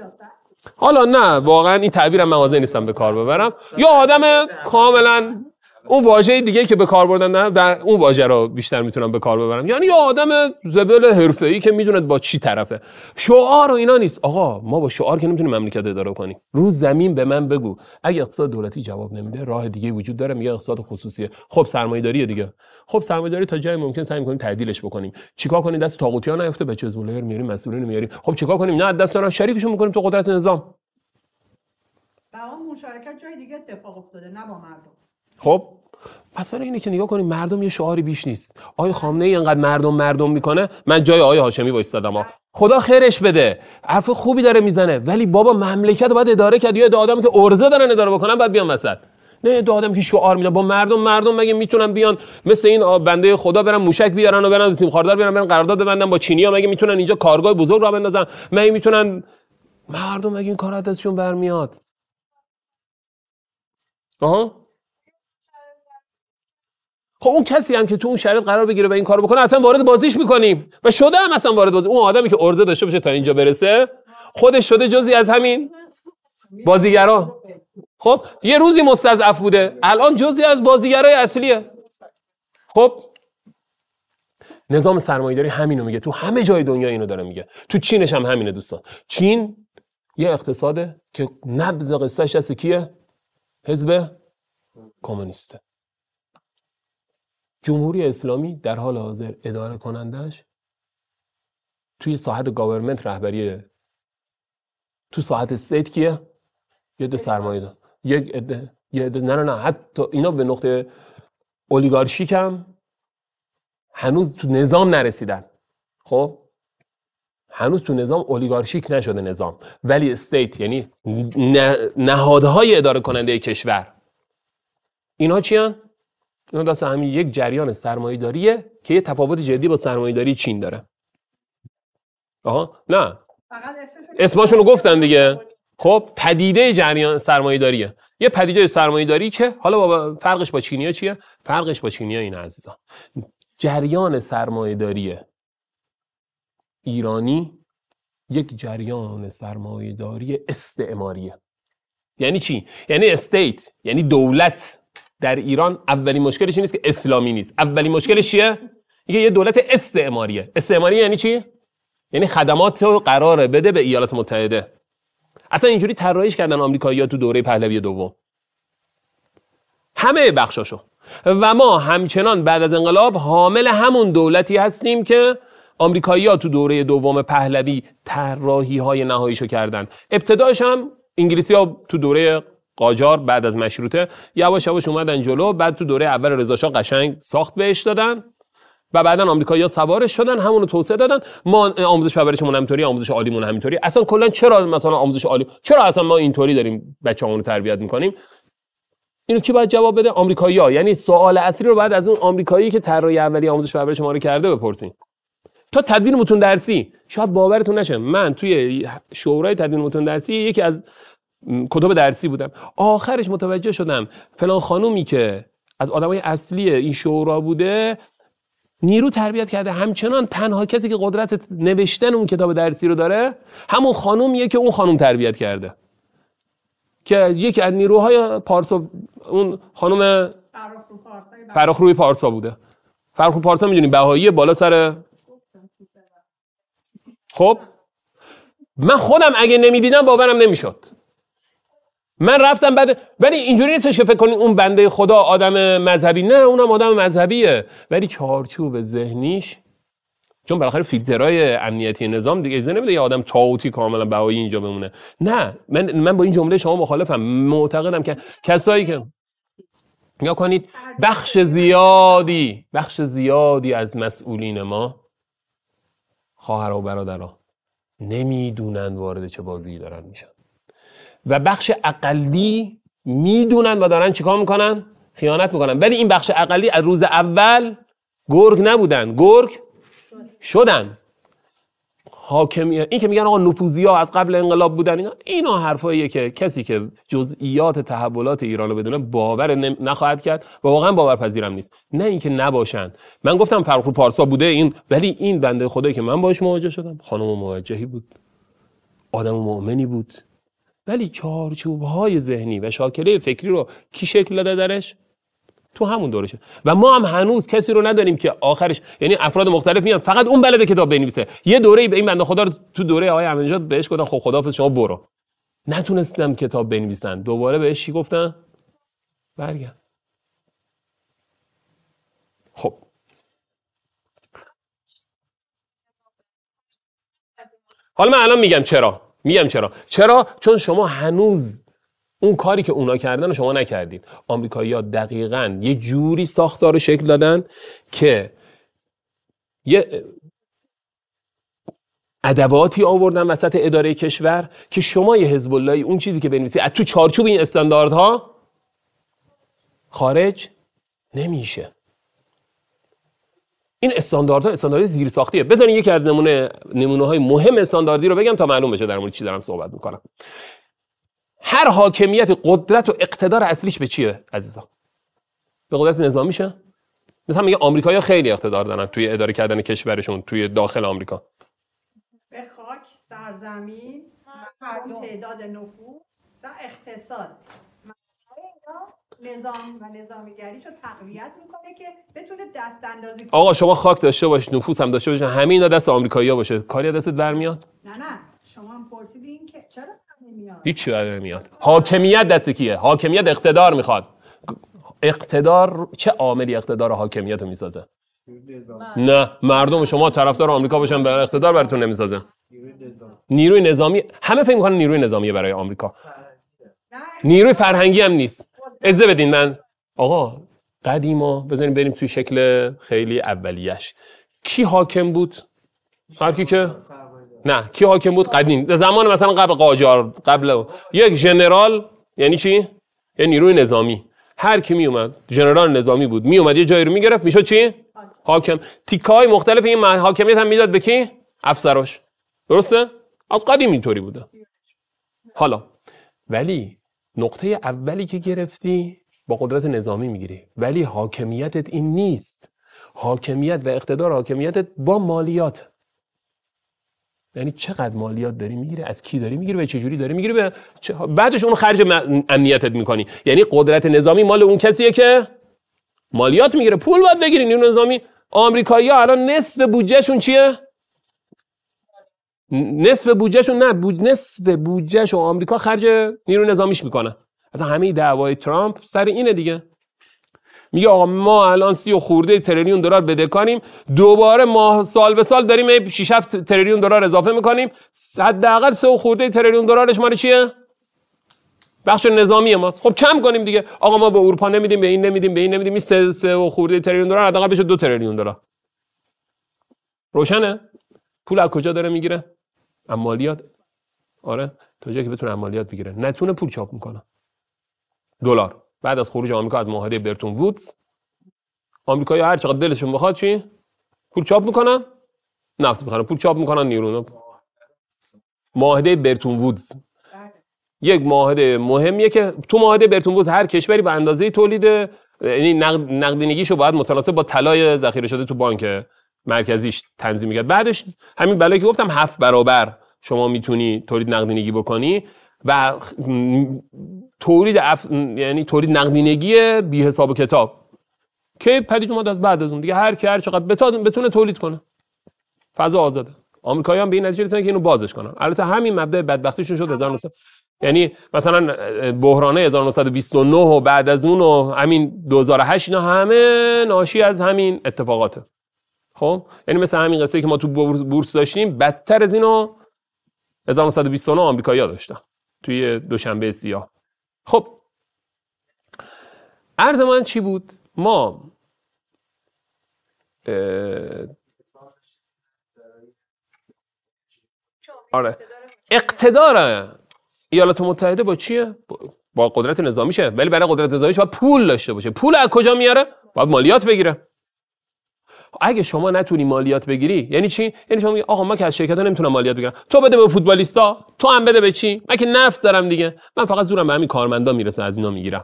حالا نه واقعا این تعبیرم مواضع نیستم به کار ببرم، یا آدم کاملا اون واژه دیگه که به کار بردن در اون واژه رو بیشتر میتونم به کار ببرم. یعنی یه آدم زبل حرفه‌ای که میدونه با چی طرفه. شعار و اینا نیست. آقا ما با شعار که نمیتونیم مملکت اداره کنیم. رو زمین به من بگو اگه اقتصاد دولتی جواب نمیده راه دیگه وجود داره، میگه اقتصاد خصوصیه. خب سرمایه‌داری دیگه. خب سرمایه‌داری تا جای ممکن سعی می‌کنیم تعدیلش بکنیم. چیکار کنیم دست طاغوتیا نیفته، به حزب‌الله میاریم، مسئولین میاریم. خب چیکار کنیم نه دست دارن شریکشون می‌کنیم تو قدرت نظام. با مشارکت جای دیگه اتفاق افتاده نه با مردم. خب مثلا اینه که نگاه کنیم مردم یه شعاری بیش نیست. آقای خامنه‌ای اینقدر مردم مردم میکنه، من جای آقای هاشمی وایسادم ها، خدا خیرش بده، حرف خوبی داره میزنه، ولی بابا مملکت رو باید اداره کرد. یه آدمی که ارزه دارن اداره بکنن بعد بیان وسط. نه دو آدمی که شعار میدن با مردم. مردم مگه میتونن بیان مثل این بنده خدا برن موشک بیارن و برن سیم خاردار بیارن برن قرارداد ببندن با چینی‌ها؟ مگه میتونن اینجا کارگاه بزرگ راه بندازن؟ مگه میتونن؟ مردم مگه این کار از دستشون برمیاد؟ آها. خب اون کسی هم که تو اون شرایط قرار بگیره و این کارو بکنه اصلا وارد بازیش میکنیم و شده هم اصلا وارد بازی. اون آدمی که ارزه داشته باشه تا اینجا برسه خودش شده جزئی از همین بازیگرا. خب یه روزی مستضعف بوده، الان جزئی از بازیگرای اصلیه. خب نظام سرمایه‌داری همینو میگه، تو همه جای دنیا اینو داره میگه، تو چینش هم همینه دوستان. چین یه اقتصاده که نبض قصه‌اش دست کیه؟ حزب کمونیسته. جمهوری اسلامی در حال حاضر اداره کنندش توی ساحت گاورمنت رهبریه، تو ساحت استیت کیه؟ یه دو سرمایه دار، یک عده، یه عده، نه نه نه حتی اینا به نقطه اولیگارشیک هم هنوز تو نظام نرسیدن. خب هنوز تو نظام اولیگارشیک نشده نظام، ولی استیت یعنی نهادهای اداره کننده کشور اینا چی هن؟ اینا دست همین یک جریان سرمایه‌داریه که یه تفاوت جدی با سرمایه‌داری چین داره. آها نه اسمشون رو گفتن دیگه. خب پدیده جریان سرمایه‌داریه، یه پدیده سرمایه‌داری که حالا با فرقش با چینی‌ها چیه؟ فرقش با چینی‌ها اینه عزیزان، جریان سرمایه‌داری ایرانی یک جریان سرمایه‌داری استعماریه. یعنی چی؟ یعنی استیت، یعنی دولت در ایران اولین مشکلش این نیست که اسلامی نیست، اولین مشکلش چیه؟ اینکه یه دولت استعماریه. استعماری یعنی چی؟ یعنی خدمات رو قراره بده به ایالات متحده. اصلا اینجوری طراحیش کردن آمریکایی‌ها تو دوره پهلوی دوم، همه بخشاشو. و ما همچنان بعد از انقلاب حامل همون دولتی هستیم که آمریکایی‌ها تو دوره دوم پهلوی طراحی‌های نهاییشو کردن. ابتداش هم انگلیسی‌ها تو دوره قاجار بعد از مشروطه یواش یواش اومدن جلو، بعد تو دوره اول رضا شاه قشنگ ساخت بهش دادن و بعدن آمریکایی‌ها سوارش شدن، همون رو توسعه دادن. ما آموزش پرورشمون همینطوری، آموزش عالیمون همینطوری. اصلا کلا چرا مثلا آموزش عالی چرا اصلا ما اینطوری داریم بچه‌مون رو تربیت می‌کنیم؟ اینو کی باید جواب بده؟ آمریکایی‌ها. یعنی سوال اصلی رو بعد از اون آمریکایی که طراحی اولیه آموزش پرورش ما رو کرده بپرسین. تا تدوین متون درسی شاید باورتون نشه، من توی شورای تدوین متون درسی یکی از کتب درسی بودم، آخرش متوجه شدم فلان خانومی که از آدمای اصلی این شورا بوده نیرو تربیت کرده، همچنان تنها کسی که قدرت نوشتن اون کتاب درسی رو داره همون خانومیه که اون خانوم تربیت کرده، که یکی از نیروهای پارسا اون خانم فرخروی پارسا بوده. فرخروی پارسا میدونی بهایی بالا سر. خب من خودم اگه نمیدیدم باورم نمیشد. من رفتم بعد، ولی اینجوری نیستش که فکر کنید اون بنده خدا آدم مذهبی، نه اونم آدم مذهبیه ولی چارچوب ذهنیش، چون بالاخره فیلترهای امنیتی نظام دیگه اجازه نمیده یه آدم طاغوتی کاملا بهایی اینجا بمونه. نه من من با این جمله شما مخالفم. معتقدم که کسایی که نگاه کنید بخش زیادی بخش زیادی از مسئولین ما، خواهر و برادرها، نمیدونن وارد چه بازی دارن میشن و بخش اقلی میدونن و دارن چیکار میکنن؟ خیانت میکنن. ولی این بخش اقلی از روز اول گرگ نبودن، گرگ شدن. حاکمیت این که میگن آقا نفوذی‌ها از قبل انقلاب بودن، اینا اینا حرفاییه که کسی که جزئیات تحولات ایران رو بدونه باور نخواهد کرد و واقعا باورپذیرم نیست. نه اینکه نباشن. من گفتم فرخرو پارسا بوده این، ولی این بنده خدایی که من باهاش مواجه شدم خانم موجهی بود، آدم مؤمنی بود، ولی چارچوب‌های ذهنی و شاکله فکری رو کی شکل داده درش؟ تو همون دورشه و ما هم هنوز کسی رو نداریم که آخرش، یعنی افراد مختلف میان فقط اون بلده کتاب بنویسه. یه دوره به این بنده خدا رو تو دوره آقای احمدی‌نژاد بهش گفتن خب خداحافظ شما برو، نتونستم کتاب بنویسن، دوباره بهش چی گفتن؟ برگرد. خب حالا من الان میگم چرا میگم چرا چرا چون شما هنوز اون کاری که اونا کردن رو شما نکردید. آمریکایی‌ها دقیقاً یه جوری ساختار شکل دادن که یه ادواتی آوردن وسط اداره کشور که شما یه حزب اللهی اون چیزی که بنویسی از تو چارچوب این استانداردها خارج نمیشه. این استانداردها استاندارد زیرساختیه. بذارین یکی از نمونه نمونه‌های مهم استانداردی رو بگم تا معلوم بشه در مورد چی دارم صحبت میکنم. هر حاکمیت قدرت و اقتدار اصلیش به چیه عزیزان؟ به قدرت نظامیشه. مثلا میگه آمریکایی‌ها خیلی اقتدار دارن توی اداره کردن کشورشون توی داخل آمریکا. به خاک، سرزمین، مردم، تعداد نفوس و اقتصاد. نظام و نظامیگریشو تقویت میکنه که بتونه دست اندازی کنه. آقا شما خاک داشته باش، نفوس هم داشته باش، همین دست آمریکایی‌ها باشه، کاری دستت برمیاد؟ نه نه، شما هم پرسیدین که چرا نمیاد؟ هیچ چیزی نمیاد. حاکمیت دست کیه؟ حاکمیت اقتدار میخواد. اقتدار چه عاملی اقتدار و حاکمیت رو میسازه؟ نه، مردم شما طرفدار آمریکا باشن برای اقتدار براتون نمیسازه. نیروی نظامی، همه فکر میکنن نیروی نظامی برای آمریکا. نیروی فرهنگی هم نیست. اجازه بدین من آقا قدیما بزنیم بریم توی شکل خیلی اولیش. کی حاکم بود؟ هر کی که نه، کی حاکم بود قدیم؟ زمان مثلا قبل قاجار، قبل یک ژنرال، یعنی چی؟ یعنی نیروی نظامی. هر کی می اومد ژنرال نظامی بود، می اومد یه جایی رو میگرفت، میشد چی؟ حاکم. تیکای مختلف این حاکمیت هم میداد به کی؟ افسراش. درسته؟ از قدیم اینطوری بوده. حالا ولی نقطه اولی که گرفتی با قدرت نظامی میگیری، ولی حاکمیتت این نیست. حاکمیت و اقتدار حاکمیتت با مالیات. یعنی چقدر مالیات داری میگیری، از کی داری میگیری و چه جوری داری میگیری، به چه... بعدش اون خرج م... امنیتت میکنی. یعنی قدرت نظامی مال اون کسیه که مالیات میگیره، پول باید بگیری. نیروی نظامی آمریکایی‌ها الان نصف بودجهشون چیه؟ نصف بودجهشون نه بود نصف بودجهشو آمریکا خرج نیروی نظامیش میکنه. اصلا همه دعوای ترامپ سر اینه دیگه. میگه آقا ما الان سی و خورده تریلیون دلار بدهکاریم، دوباره ماه سال به سال داریم شش هفت تریلیون دلار اضافه میکنیم، حداقل سه و خورده تریلیون دلارش مال چیه؟ بخش نظامی ماست. خب کم کنیم دیگه. آقا ما به اروپا نمیدیم، به این نمیدیم، به این نمیدیم، این سه, سه و خورده تریلیون دلار حداقل بشه دو تریلیون دلار. روشنه؟ پول از کجا داره میگیره؟ مالیات. آره، تا جایی که بتونه مالیات بگیره. نتونه پول چاپ میکنه. دلار. بعد از خروج آمریکا از معاهده برتون وودز، آمریکایی‌ها هر چقدر دلشون بخواد چی؟ پول چاپ میکنن، نفت میخرن، پول چاپ میکنن، نیرو. معاهده برتون وودز یک معاهده مهمیه که تو معاهده برتون وودز هر کشوری به اندازه تولید، یعنی نقدینگیشو باید متناسب با طلای ذخیره شده تو بانک مرکزیش تنظیم می‌کرد. بعدش همین بلایی که گفتم هفت برابر شما میتونی تولید نقدینگی بکنی و تولید اف... یعنی تولید نقدینگی بی حساب و کتاب که پدید اومد از بعد از اون دیگه هر کی هر چقدر بتونه بتونه تولید کنه. فضا آزاده. آمریکایی‌ها هم به این نتیجه رسیدن که اینو بازش کنن. البته همین مبدأ بدبختیشون شد هزار و نهصد، یعنی مثلا بحران هزار و نهصد و بیست و نه و بعد از اون و همین دو هزار و هشت اینا همه ناشی از همین اتفاقاته. خب یعنی مثلا همین قصه که ما تو بورس داشتیم بدتر از اینو هزار و نهصد و بیست و نه آمریکایی‌ها داشتن توی دوشنبه سیاه. خب عرض من چی بود؟ ما آره اقتدار ایالات متحده با چیه؟ با قدرت نظامیشه، ولی برای قدرت نظامیش باید پول داشته باشه. پول از کجا میاره؟ باید مالیات بگیره. اگه شما نتونی مالیات بگیری یعنی چی؟ یعنی شما میگی آقا ما که از شرکت‌ها نمیتونم مالیات بگیرم، تو بده به فوتبالیستا، تو هم بده به چی؟ من که نفت دارم دیگه، من فقط زورم به همین کارمندا میرسه از اینا میگیرم.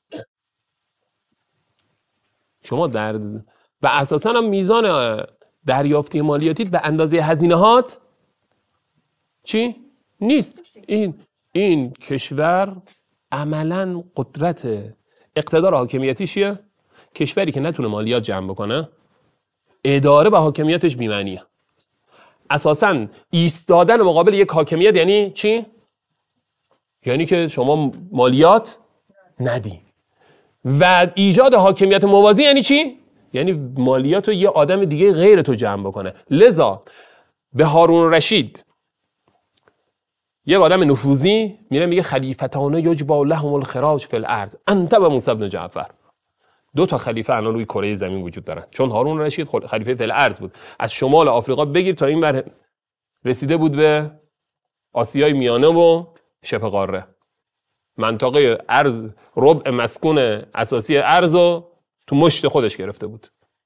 شما در و اساساً هم میزان دریافتی مالیاتی به اندازه هزینه‌هات چی؟ نیست. این این کشور عملاً قدرت اقتدار حاکمیتی چیه؟ کشوری که نتونه مالیات جمع بکنه اداره به حاکمیتش بی‌معنیه. اساساً ایستادن مقابل یک حاکمیت یعنی چی؟ یعنی که شما مالیات ندی. و ایجاد حاکمیت موازی یعنی چی؟ یعنی مالیات رو یه آدم دیگه غیر تو جمع بکنه. لذا به هارون رشید یه آدم نفوذی میره میگه خلیفتانه یجبا لهم الخراج فی الارض انت و موسی بن جعفر. دو تا خلیفه الان روی کره زمین وجود دارن، چون هارون رشید خلیفه فی الارض بود، از شمال آفریقا بگیر تا این ور رسیده بود به آسیای میانه و شبه قاره. منطقه ارض ربع مسکون اساسی ارض رو تو مشت خودش گرفته بود.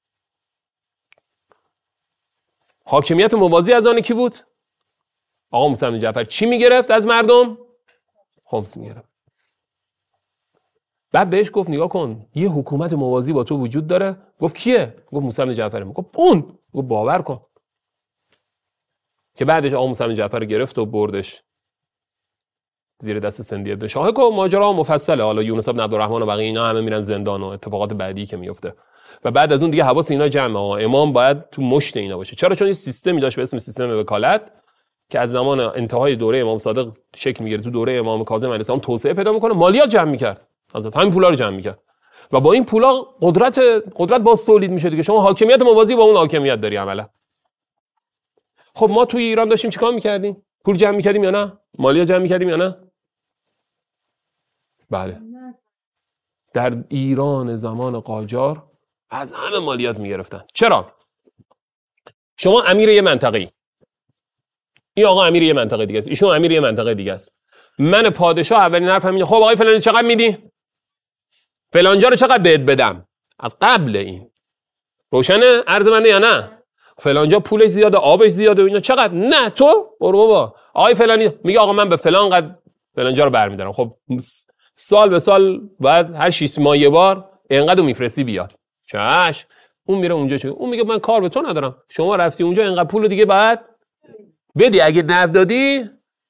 حاکمیت موازی از آن کی بود؟ آقا موسی بن جعفر چی میگرفت از مردم؟ خمس میگرفت. بعد بهش گفت نگاه کن یه حکومت موازی با تو وجود داره. گفت کیه؟ گفت موسی بن جعفر. گفت اون. گفت باور کن. که بعدش آقا موسی بن جعفر گرفت و بردش زیر دست سندی ابن شاهک و ماجرا مفصله. حالا یونس بن عبدالرحمن و بقیه اینا همه میرن زندان و اتفاقات بعدی که میفته و بعد از اون دیگه حواس اینا جمعه. امام باید تو مشت اینا باشه. چرا؟ چون یه سیستمی داشت به اسم سیستم وکالت که از زمان انتهای دوره امام صادق شکل میگیره، تو دوره امام کاظم علیه السلام توسعه پیدا میکنه، مالیات جمع میکرد، حضرت همین پولا رو جمع میکرد و با این پولا قدرت قدرت باز تولید میشه دیگه. شما حاکمیت موازی با اون حاکمیت داری عملا. خب ما توی ایران داشتیم چیکار میکردیم؟ پول جمع میکردیم یا نه؟ مالیات جمع میکردیم یا نه؟ بله. در ایران زمان قاجار از همه مالیات میگرفتن. چرا؟ شما امیر یه منطقه ای، این آقا امیر یه منطقه دیگه است، ایشون امیر یه منطقه دیگه است. من پادشاه اولین حرفم اینه خب آقای فلانی چقدر میدی؟ فلانجا رو چقدر بهت بدم؟ از قبل این روشنه عرض منده یا نه؟ فلانجا پولش زیاده، آبش زیاده و اینا چقدر؟ نه تو برو بابا. آقای فلانی میگه آقا من به فلان قد فلانجا رو برمیدارم. خب سال به سال بعد هر شش ماه یه بار اینقدر میفرستی بیاد. چش. اون میره اونجا چه؟ اون میگه من کار به تو ندارم. شما رفتی اونجا اینقدر پول دیگه بعد بدی، اگه نفت دادی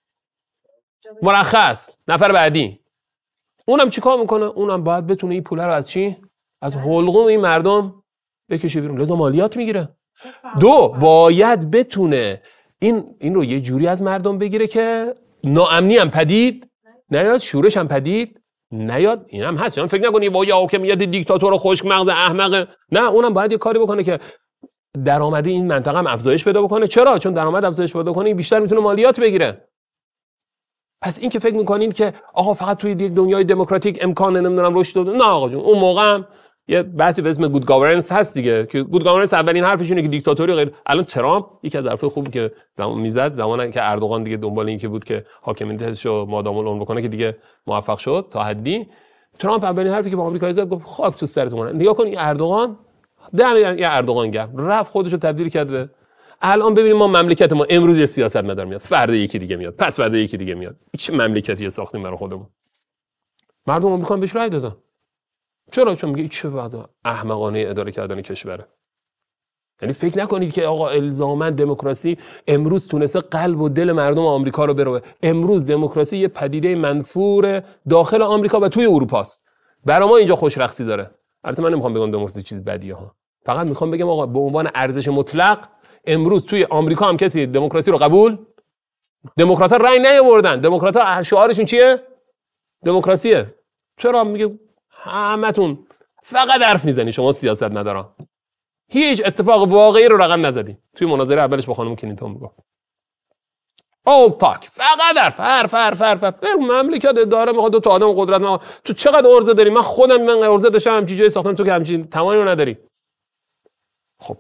مرخص نفر بعدی. اونم چیکار میکنه؟ اونم باید بتونه این پول رو از چی؟ از حلقوم این مردم بکشه بیرون. لذا مالیات میگیره. دو، باید بتونه این این رو یه جوری از مردم بگیره که ناامنی هم پدید نیاد، شورش هم پدید نیاد. این هم هست. من فکر نکنی با یه حاکمیت دیکتاتور خشک مغز احمق. نه، اونم باید یه کاری بکنه که درآمد این منطقه هم افزایش پیدا بکنه. چرا؟ چون درآمد افزایش پیدا کنه بیشتر میتونه مالیات بگیره. پس این که فکر میکنین که آقا فقط توی یک دنیای دموکراتیک امکان نمیدونم رشد داد، نه آقا جون، اون موقع هم یه بحثی به اسم گود گاورننس هست دیگه، که گود گاورننس اولین حرفش اینه که دیکتاتوری غیر. الان ترامپ یکی از حرفای خوبی که زمان میزد زمانی که اردوغان دیگه دنبال این که بود که حاکمیتش رو مادام العمر بکنه که دیگه موفق شد تا حدی، ترامپ اولین حرفی که با آمریکا زد گفت خاک تو سرتون. نگاه کن این اردوغان دم یه اردوغان گرم رفت خودش رو تبدیل کرد به. الان ببینیم ما مملکت ما امروز یه سیاستمدار میاد، فردا یکی دیگه میاد، پس فردا یکی دیگه میاد. چه مملکتی ساختیم برای خودمون؟ مردم آمریکا بهش رأی دادن. چرا؟ چون میگه چه وضع احمقانه اداره کردن کشوره. یعنی فکر نکنید که آقا الزاما دموکراسی امروز تونسته قلب و دل مردم آمریکا رو بروه. امروز دموکراسی یه پدیده منفور داخل آمریکا و توی اروپا است. برای ما اینجا خوش رقصی داره. البته من نمیخوام بگم دموکراسی چیز بدیه ها. فقط میخوام بگم آقا به عنوان ارزش مطلق امروز توی آمریکا هم کسی دموکراسی رو قبول، دموکرات‌ها رأی نیاوردن. دموکرات‌ها شعارشون چیه؟ دموکراسیه. چرا؟ میگه همتون فقط حرف میزنی، شما سیاست ندارن. هیچ اتفاق واقعی رو رقم نزدی. توی مناظره اولش با خانم کلینتون میگه all talk، فقط حرف حرف حرف حرف. حرف. مملکت اداره میخواد دو تا آدم قدرت. ما تو چقدر ارزه داری؟ من خودم من ارزه داشتم همچین جایی ساختم، تو که همچین توانی رو نداری. خب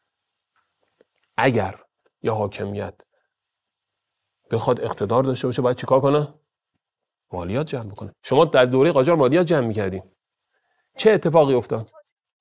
اگر یا حاکمیت بخواد اقتدار داشته باشه باید چیکار کنه؟ مالیات جمع بکنه. شما در دوره قاجار مالیات جمع می‌کردین. چه اتفاقی افتاد؟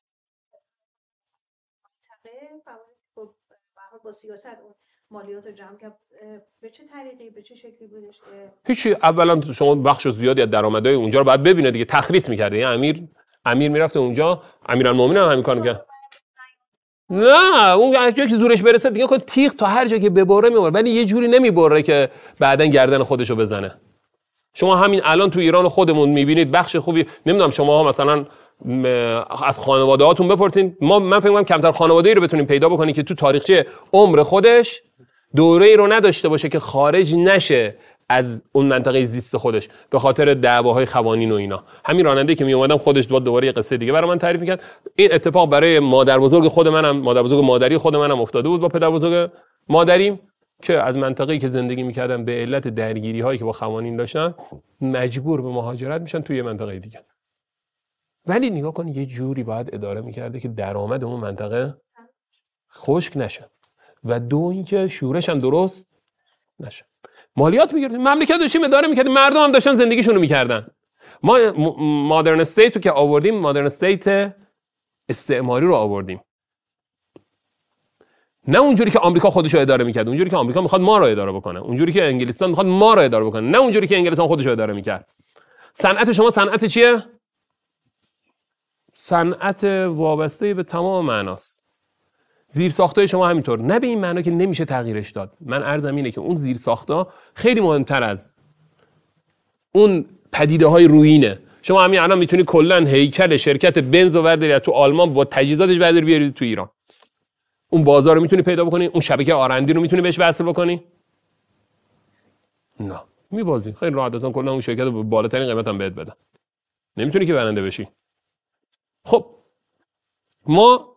با سیاست اون مالیات رو جمع کرد. به چه طریقی به چه شکلی بودش؟ هیچی. اولا شما بخش زیادی از درآمدهای اونجا رو باید ببینه دیگه. تخریص می‌کرده. یعنی امیر امیر میرفته اونجا، امیرالمومنین هم همین کارو می‌کرد. نه، اون هر جایی که زورش برسه دیگه خود تیغ تا هر جایی که ببره میبره، ولی یه جوری نمیبره که بعدن گردن خودشو بزنه. شما همین الان تو ایران خودمون میبینید بخش خوبی، نمیدونم شما ها مثلا از خانواده هاتون بپرسین. ما من فکر می‌کنم کمتر خانواده‌ای رو بتونیم پیدا بکنیم که تو تاریخچه عمر خودش دوره‌ای رو نداشته باشه که خارج نشه از اون منطقه زیست خودش به خاطر دعواهای قوانین و اینا. همین راننده که می اومدم خودش دوباره یه قصه دیگه برای من تعریف می‌کرد. این اتفاق برای مادر بزرگ خود منم، مادر بزرگ مادری خود منم افتاده بود با پدر بزرگ مادریم که از منطقه‌ای که زندگی می‌کردن به علت درگیری‌هایی که با قوانین داشتن مجبور به مهاجرت میشن توی یه منطقه دیگه. ولی نگاه کن یه جوری باید اداره می‌کرده که درآمد اون منطقه خشک نشه و دو اینکه شورش هم درست نشه. مالیات می‌گرفتیم، مملکت داشتیم اداره می‌کردیم، مردم هم داشتن زندگیشون رو می‌کردن. ما مادرن استیت رو که آوردیم، مادرن استیت استعماری رو آوردیم. نه اونجوری که آمریکا خودش رو اداره می‌کرد، اونجوری که آمریکا می‌خواد ما رو اداره بکنه، اونجوری که انگلستان می‌خواد ما رو اداره بکنه، نه اونجوری که انگلستان خودش رو اداره می‌کرد. صنعت شما صنعت چیه؟ صنعت وابسته به تمام معناست. زیرساختای شما همینطور، نه به این معنا که نمیشه تغییرش داد. من عرضم اینه که اون زیرساختا خیلی مهمتر از اون پدیده‌های روینه. شما همین الان میتونی کلا هیکل شرکت بنز رو برداری تو آلمان با تجهیزاتش برداری بیاری تو ایران. اون بازار رو میتونی پیدا بکنی، اون شبکه آرندی رو میتونی بهش وصل بکنی؟ نه، میبازی. خیلی راحت اصلا کلا اون شرکت رو به بالاترین قیمت هم بهت بدن. نمیتونی که برنده بشی. خب ما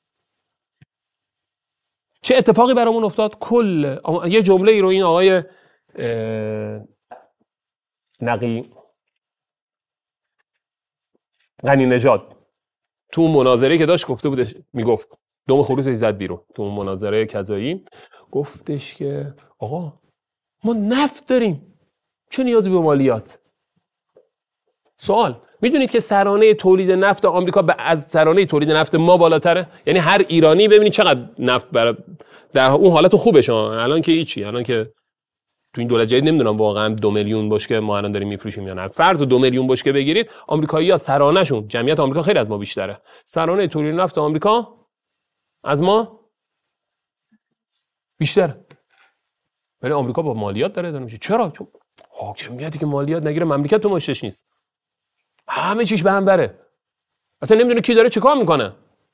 چه اتفاقی برامون افتاد؟ کل یه جمله ای رو این آقای نقی غنی نژاد تو اون مناظره که داشت گفته بودش، میگفت دم خروسش زد بیرون تو اون مناظره کذایی، گفتش که آقا ما نفت داریم، چه نیازی به مالیات؟ سوال، میدونید که سرانه تولید نفت آمریکا از سرانه تولید نفت ما بالاتره؟ یعنی هر ایرانی ببینید چقدر نفت برای در اون حالت خوبه. شما الان که هیچی، الان که تو این دولت جدید نمیدونم واقعا دو میلیون بشکه ما الان داریم میفروشیم یا نه. فرض دو میلیون بشکه بگیرید، آمریکایی‌ها سرانه‌شون، جمعیت آمریکا خیلی از ما بیشتره، سرانه تولید نفت آمریکا از ما بیشتره. ولی آمریکا با مالیات داره اداره میشه. چرا؟ چون حاکمیتی که مالیات نگیره مملکت تو مشتش نیست. همه چیش به هم بره. اصلا نمیدونه کی داره چیکار میکنه.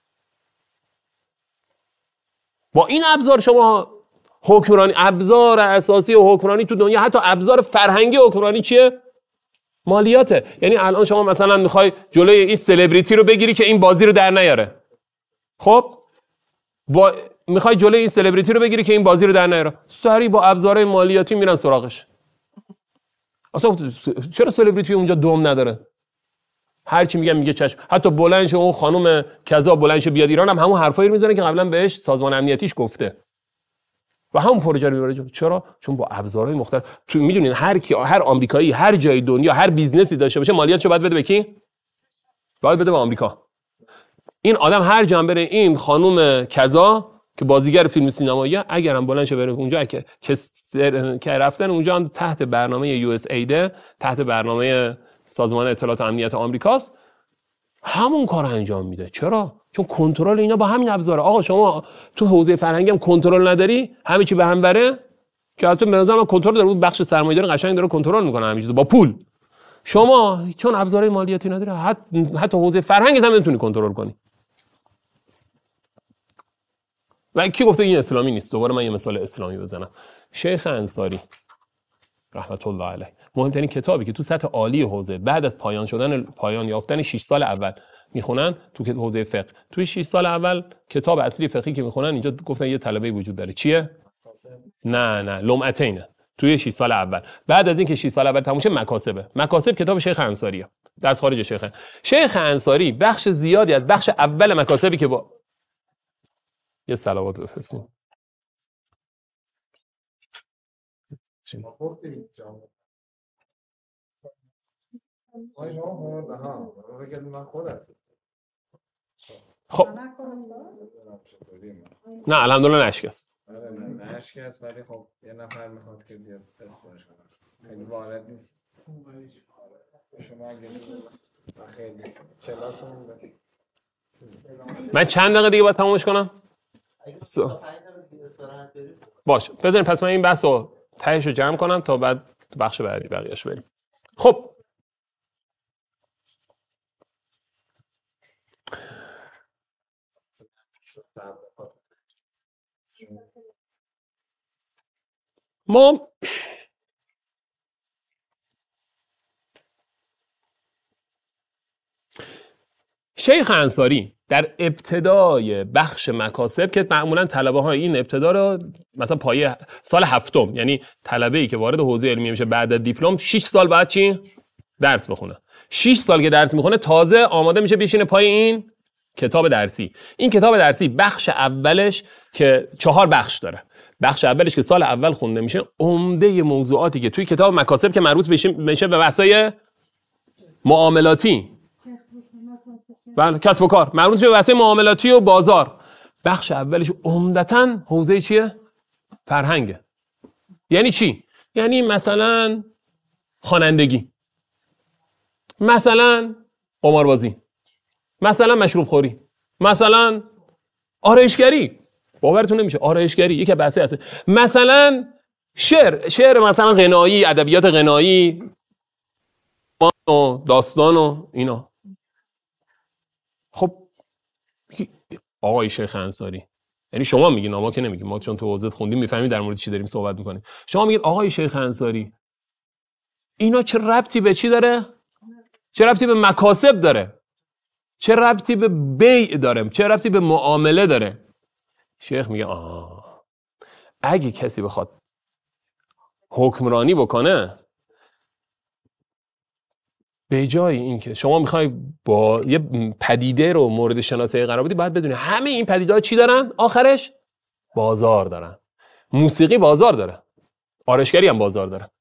با این ابزار شما حکمرانی، ابزار اساسی حکمرانی تو دنیا، حتی ابزار فرهنگی حکمرانی چیه؟ مالیاته. یعنی الان شما مثلا میخوای جلوی این سلبریتی رو بگیری که این بازی رو در نیاره. خب با میخوای جلوی این سلبریتی رو بگیری که این بازی رو در نیاره، سری با ابزار مالیاتی میرن سراغش. اصلا چرا سلبریتی اونجا دم نداره؟ هر چی میگم میگه چشم. حتی بلندش اون خانم کذا بلندش بیاد ایران هم همون حرفایی رو میزنه که قبلا بهش سازمان امنیتیش گفته و همون پروژه رو میبره. چرا؟ چون با ابزارهای مختلف. تو میدونین هر کی، هر آمریکایی هر جای دنیا هر بیزنسی داشته باشه مالیاتشو باید بده به کی؟ باید بده به آمریکا. این آدم هر جا بره، این خانم کذا که بازیگر فیلم سینماییه، اگرم بلندش بره اونجا که که رفتن اونجا هم تحت برنامه یو اس اید، تحت برنامه سازمان اطلاعات و امنیت آمریکاست، همون کار انجام میده. چرا؟ چون کنترل اینا با همین ابزاره. آقا شما تو حوزه فرهنگی هم کنترل نداری، همه چی به هم بره، که البته به نظر من کنترل داره، اون بخش سرمایه‌داری قشنگ داره کنترل میکنه همه چیزو با پول. شما چون ابزارهای مالیاتی نداره، حتی حتی حوزه فرهنگی هم نمیتونی کنترل کنی. و کی گفته این اسلامی نیست؟ دوباره من یه مثال اسلامی بزنم. شیخ انصاری رحمت الله علیه، مهمترین کتابی که تو سطح عالی حوزه بعد از پایان شدن پایان یافتن شش سال اول میخونن تو حوزه فقه، توی شش سال اول کتاب اصلی فقهی که میخونن، اینجا گفتن یه طلبه وجود داره، چیه؟ نه نه لمعتینه. توی شش سال اول، بعد از اینکه شش سال اول تموم شه، مکاسبه. مکاسب کتاب شیخ انصاریه، درس خارج شیخ شیخ انصاری بخش زیادی از بخش اول مکاسبی که با یه صلوات بفرستیم. ما گفتیم جامعه آی جامعه ده ها بگید من خودم. خب نه الحمدلله نشکست. نه نشکست، ولی خب یه نفر میخواد که بیاد اسمش کنه، خیلی وارد نیست. شما اگه خیلی کلاسمون باشه. من چند دقیقه دیگه باید تمومش کنم؟ س... باشه بذاریم پس من این بحث رو تهش رو جمع کنم تا بعد بخش بعدی بقیه‌اش بریم. خب ما شیخ انصاری در ابتدای بخش مکاسب که معمولا طلبه های این ابتدا رو مثلا پایه سال هفتم، یعنی طلبه‌ای که وارد حوزه علمی میشه بعد از دیپلم شش سال بعد چی درس بخونه. شش سال که درس میخونه تازه آماده میشه بشینه پای این کتاب درسی. این کتاب درسی بخش اولش که چهار بخش داره، بخش اولش که سال اول خونده میشه عمده موضوعاتی که توی کتاب مکاسب که مربوط میشه به بحث‌های معاملاتی، بله کسب و کار، مربوط میشه به بحث‌های معاملاتی و بازار، بخش اولش عمدتاً حوزه چیه؟ فرهنگه. یعنی چی؟ یعنی مثلا خوانندگی، مثلا قماربازی، مثلا مشروب خوری، مثلا آرایشگری. باورتون نمیشه آرایشگری یکی از بحث‌های هست. مثلا شعر، شعر مثلا غنایی، ادبیات غنایی و داستان و اینا. خب آقای شیخ انصاری، یعنی شما میگین، ما که نمیگیم، ما چون تو حوزه خوندیم میفهمیم در مورد چی داریم صحبت میکنیم. شما میگید آقای شیخ انصاری اینا چه ربطی به چی داره؟ چه ربطی به مکاسب داره؟ چه ربطی به بیع داره؟ چه ربطی به معامله داره؟ شیخ میگه آه اگه کسی بخواد حکمرانی بکنه، به جای اینکه شما میخوای با یه پدیده رو مورد شناسایی قرار بدی، باید بدونی همه این پدیده‌ها چی دارن؟ آخرش بازار دارن. موسیقی بازار داره، آرایشگری هم بازار داره،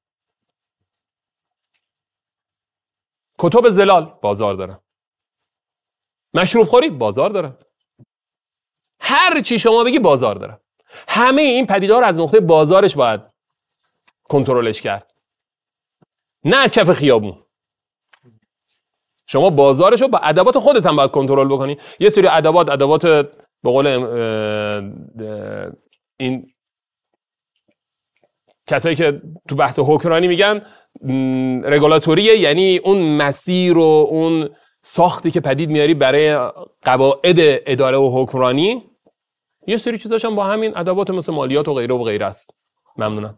کتب زلال بازار داره، مشروب خوری بازار داره، هر چی شما بگی بازار داره. همه این پدیده‌ها رو از نقطه بازارش باید کنترلش کرد، نه کف خیابون. شما بازارشو با ادوات خودت هم باید کنترل بکنی. یه سری ادوات ادوات به قول این کسایی که تو بحث حکمرانی میگن رگولاتوریه، یعنی اون مسیر و اون ساختی که پدید میاری برای قواعد اداره و حکمرانی. یه سری چیزاش هم با همین ادوات مثل مالیات و غیره و غیره است. ممنونم.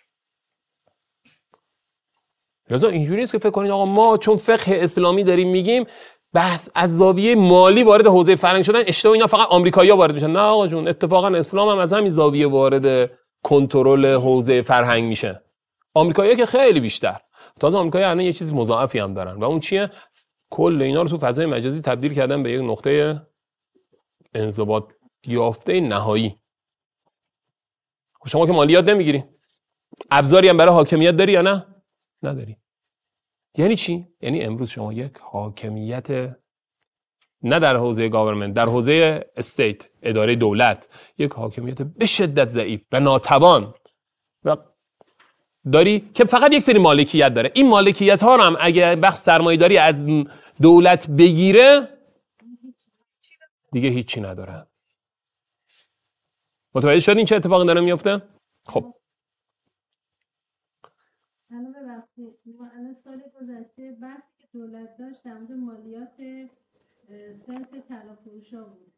لذا اینجوری نیست که فکر کنید آقا ما چون فقه اسلامی داریم میگیم بحث از زاویه مالی وارد حوزه فرهنگ شدن اشتباه، اینا فقط آمریکایی‌ها وارد میشن. نه آقا جون، اتفاقا اسلام هم از همین زاویه وارد کنترل حوزه فرهنگ میشه. آمریکایی‌ها که خیلی بیشتر. تازه آمریکایی‌ها الان یه چیز مضاعفی هم دارن و اون چیه؟ کل اینا رو تو فضای مجازی تبدیل کردن به یک نقطه انضباط یافته نهایی. شما که مالیات نمیگیری، ابزاری هم برای حاکمیت داری یا نه؟ نداری. یعنی چی؟ یعنی امروز شما یک حاکمیت نه در حوزه گاورمنت، در حوزه استیت، اداره دولت، یک حاکمیت به شدت ضعیف و ناتوان و داری که فقط یک سری مالکیت داره. این مالکیت ها رو هم اگه بخش سرمایه‌داری از دولت بگیره دیگه هیچی نداره. متوجه شدین چه اتفاقی داره میفته؟ خب الان ببخشید الان سال گذشته بحثی که دولت داشت در مورد مالیات صرف طلا بود.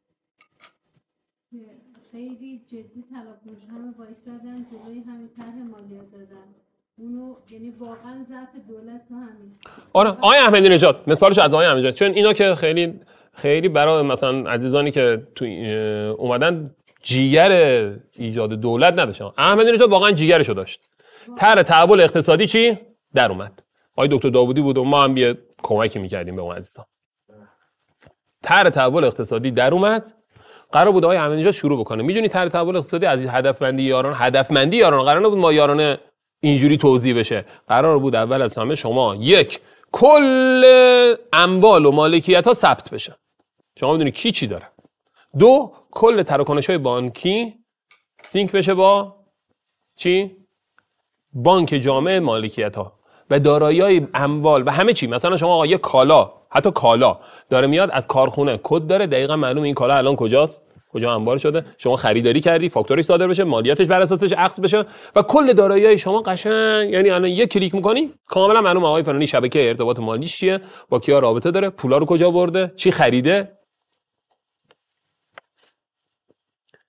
خیلی جدی طلاپوش همه وایسادن جلوی همین طرح مالیات دادن. اونو یعنی واقعا ضعف دولت تو همین. آره آقای احمدی نژاد مثالش از آقای احمدی نژاد، چون اینا که خیلی خیلی برای مثلا عزیزانی که تو اومدن جیگر ایجاد دولت نداشتن. احمدی نژاد واقعا جیگرشو داشت. طرح تحول اقتصادی چی در اومد. آقای دکتر داوودی بود و ما هم یه کمکی می‌کردیم به اون عزیزان. طرح تحول اقتصادی در اومد. قرار بود آقای احمدی نژاد شروع بکنه. میدونی طرح تحول اقتصادی از هدفمندی یاران، هدفمندی یاران قرار نبود ما یاران اینجوری توضیح بشه. قرار بود اول از همه شما یک کل اموال و مالکیت ها ثبت بشه. شما بدونی کی چی داره. دو کل تراکنش‌های بانکی سینک بشه با چی؟ بانک جامع مالکیت ها و دارایی‌های اموال و همه چی. مثلا شما آقا یه کالا، حتی کالا داره میاد از کارخونه، کد داره، دقیقاً معلومه این کالا الان کجاست، کجا انبار شده، شما خریداری کردی، فاکتوری صادر بشه، مالیاتش بر اساسش اخذ بشه و کل دارایی‌های شما قشنگ، یعنی الان یک کلیک می‌کنی کاملا معلومه آقای فلانی شبکه ارتباط مالیش چیه، با کیا رابطه داره، پولا رو کجا برده، چی خریده.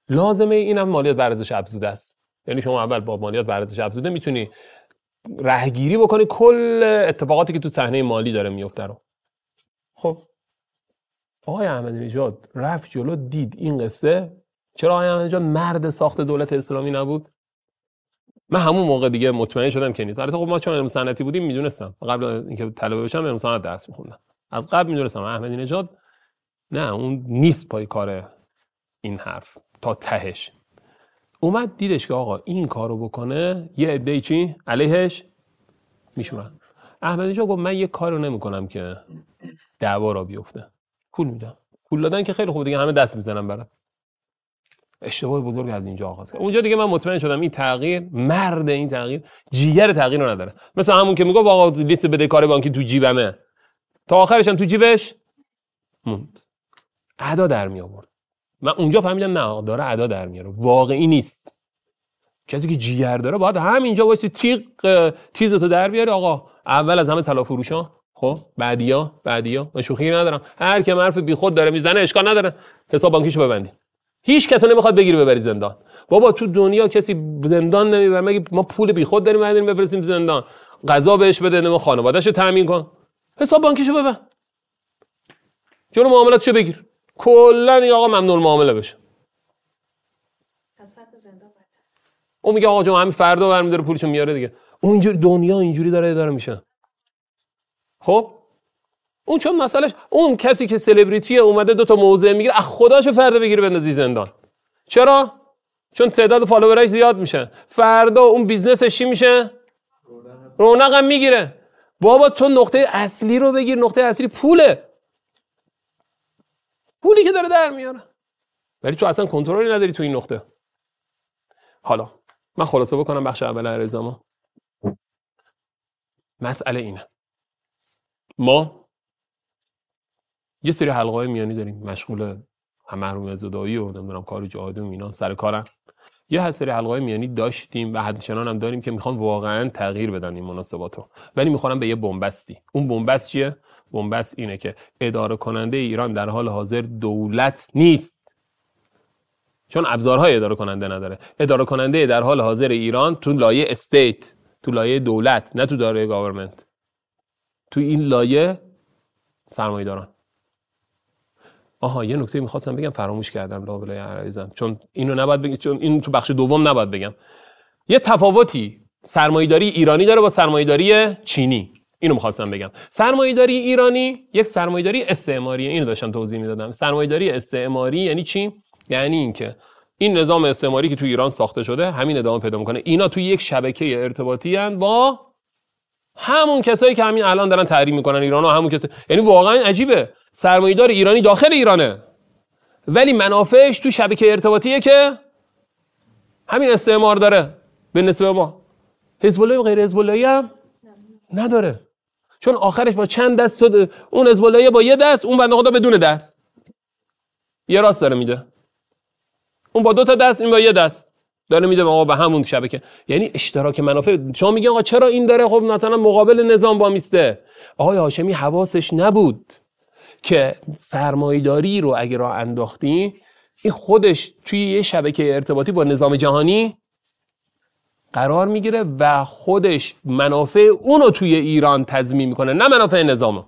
لازمه اینم مالیات بر ارزش افزوده است. یعنی شما اول با مالیات بر ارزش افزوده میتونی رهگیری بکنی کل اتفاقاتی که تو صحنه مالی داره میفته رو. خب آقای احمدی نژاد رفت جلو، دید این قصه. چرا آقای احمدی نژاد مرد ساخت دولت اسلامی نبود؟ من همون موقع دیگه مطمئن شدم که نیست. البته خب ما چون علم صنعتی بودیم میدونستم، قبل اینکه طلبه بشم علم صنعت درس میخوندم، از قبل میدونستم احمدی نژاد نه اون نیست پای کار این حرف تا تهش. اومد دیدش که آقا این کارو بکنه یه عده‌ای چی علیهش میشورن. احمدی نژاد گفت من یه کارو نمیکنم که دعوا را بیفته، پول میدم. پول دادن که خیلی خوب، دیگه همه دست میزنن برات. اشتباه بزرگ از اینجا آغاز کرد. اونجا دیگه من مطمئن شدم این تغییر، مرد این تغییر جیگر تغییر رو نداره. مثل همون که میگه آقا لیست بدهکاری بانکی تو جیبمه، تا آخرش هم تو جیبش موند. ادا در می آورد. من اونجا فهمیدم نه داره ادا در میاره، واقعی نیست. کسی که جیگر داره باید همینجا وایسی تیغ تیزتو در بیاره. آقا اول از همه طلا فروشا، خب بعدیا بعدیا من شوخی ندارم، هر کی حرف بیخود داره میزنه اشکال نداره، حساب بانکیشو ببندی. هیچ کس نمیخواد بگیری ببری زندان. بابا تو دنیا کسی زندان نمیبره، مگه ما پول بیخود داریم بعدین بفرستیم زندان، غذا بهش بده، نمو خانواده‌شو تامین کن، حساب بانکیشو ببند، جلو معاملاتشو بگیر، کلا این آقا ممنوع معامله بشه. اون میگه آقا جون همین فردا برمی‌داره پولشو میاره دیگه. اونجوری دنیا اینجوری داره اداره میشه. خب اون چون مسئلهش اون کسی که سلبریتی اومده دو تا موضع میگیره، اخ خداشو فردا بگیره بندازی زندان. چرا؟ چون تعداد فالوورایش زیاد میشه. فردا اون بیزنسش چی میشه؟ رونقم میگیره. بابا تو نقطه اصلی رو بگیر، نقطه اصلی پوله. پولی که داره در میاره. ولی تو اصلا کنترلی نداری تو این نقطه. حالا من خلاصه بکنم بخش اول عرضمو. مسئله اینه. ما یه سری حلقه‌های میانی داریم مشغول هم محرومیت زدایی و نمیدونم کار جهادی و اینا سر کارن. یه سری حلقه‌های میانی داشتیم و همچنان هم داریم که میخوان واقعا تغییر بدن این مناسباتو، ولی میخوان به یه بنبستی. اون بنبست چیه؟ بنبست اینه که اداره کننده ایران در حال حاضر دولت نیست، چون ابزارهای اداره کننده نداره. اداره کننده در حال حاضر ایران تو لایه استیت، تو لایه دولت، نه تو دایره گاورمنت، تو این لایه سرمایه‌داران. آها یه نکته می‌خواستم بگم فراموش کردم لابلای عزیزم، چون اینو نباید بگم، چون این تو بخش دوم نباید بگم. یه تفاوتی سرمایه‌داری ایرانی داره با سرمایه‌داری چینی. اینو می‌خواستم بگم. سرمایه‌داری ایرانی یک سرمایه‌داری استعماریه. اینو داشتم توضیح میدادم. سرمایه‌داری استعماری یعنی چی؟ یعنی اینکه این نظام استعماری که تو ایران ساخته شده همین ادامه پیدا می‌کنه. اینا تو یک شبکه ارتباطی ان با همون کسایی که همین الان دارن تحریم میکنن ایرانو، همون کسایی. یعنی واقعا عجیبه، سرمایه‌دار ایرانی داخل ایرانه ولی منافعش تو شبکه ارتباطیه که همین استعمار داره به نسبت ما. حزب الله و غیر حزب اللهی هم نداره، چون آخرش با چند دست تو اون حزب اللهی با یه دست، اون بنده خدا بدون دست، یه راست داره میده. اون با دو تا دست، این با یه دست داره میده آقا به همون شبکه. یعنی اشتراک منافع. شما میگین آقا چرا این داره خب مثلا مقابل نظام با میسته؟ آقای هاشمی حواسش نبود که سرمایه‌داری رو اگه راه انداختی این خودش توی یه شبکه ارتباطی با نظام جهانی قرار میگیره و خودش منافع اونو توی ایران تضمین میکنه، نه منافع نظامو.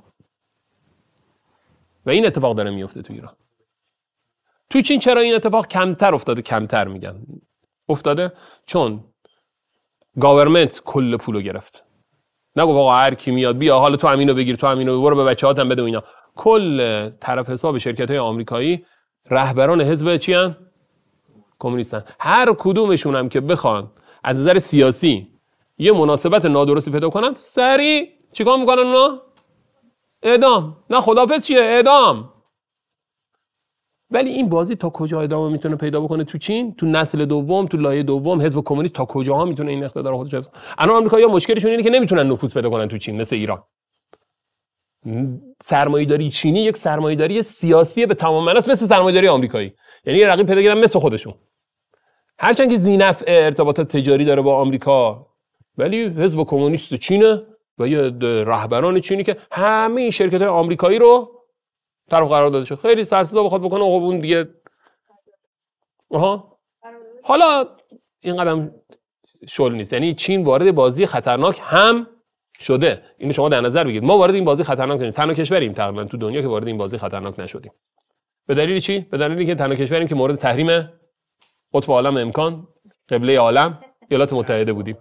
و این اتفاق داره میفته تو ایران. توی چین چرا این اتفاق کمتر افتاده؟ کمتر میگن افتاده چون گاورمنت کل پولو گرفت. نگو آقا هر کی میاد بیا حالا تو همینو بگیر، تو همینو برو به بچه‌هات هم بده اینا. کل طرف حساب شرکت‌های آمریکایی رهبران حزب چی ان؟ کمونیستن. هر کدومشون هم که بخوان از نظر سیاسی یه مناسبت نادرستی پیدا کنن، سریع چیکار میکنن اونا؟ اعدام. نه خداحافظ چیه؟ اعدام. ولی این بازی تا کجا ادامه میتونه پیدا بکنه تو چین؟ تو نسل دوم، تو لایه دوم حزب کمونیست تا کجاها میتونه این اقتدار خودش حفظ کنه؟ الان آمریکایی‌ها مشکلشون اینه که نمیتونن نفوذ پیدا کنن تو چین مثل ایران. سرمایه‌داری چینی یک سرمایه‌داری سیاسی به تمام معنی است، مثل سرمایه‌داری آمریکایی. یعنی یه رقیب پیدا کردن مثل خودشون. هرچند که ذینفع ارتباطات تجاری داره با آمریکا، ولی حزب کمونیست چینه و یه رهبران چینی که همه این شرکت‌های آمریکایی رو طرف قرار داده شد. خیلی سرسدا بخواد بکنه آقا اون دیگه آها حالا این قدم شل نیست، یعنی چین وارد بازی خطرناک هم شده. اینو شما در نظر بگیرید. ما وارد این بازی خطرناک نشدیم، تنها کشوریم تقریبا تو دنیا که وارد این بازی خطرناک نشدیم. به دلیل چی؟ به دلیلی که تنها کشوریم که مورد تحریم قطب عالم امکان قبله عالم ایالات متحده بودیم.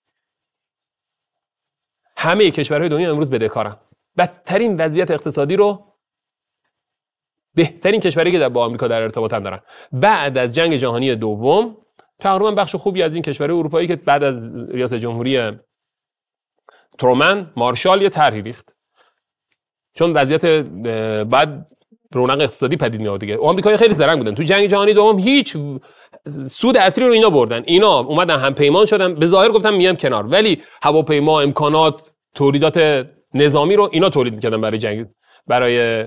همه کشورهای دنیا امروز بدهکارن. بدترین وضعیت اقتصادی رو بهترین کشوری که با آمریکا در ارتباطن دارن. بعد از جنگ جهانی دوم تقریبا بخش خوبی از این کشورهای اروپایی که بعد از ریاست جمهوری ترومن مارشال یه طرحی ریخت، چون وضعیت بعد رونق اقتصادی پدید میاد دیگه. آمریکایی خیلی زرنگ بودن، تو جنگ جهانی دوم هیچ سود اصلی رو اینا بردن. اینا اومدن هم پیمان شدن، به ظاهر گفتم میام کنار، ولی هواپیما، امکانات، تولیدات نظامی رو اینا تولید میکردن برای جنگ، برای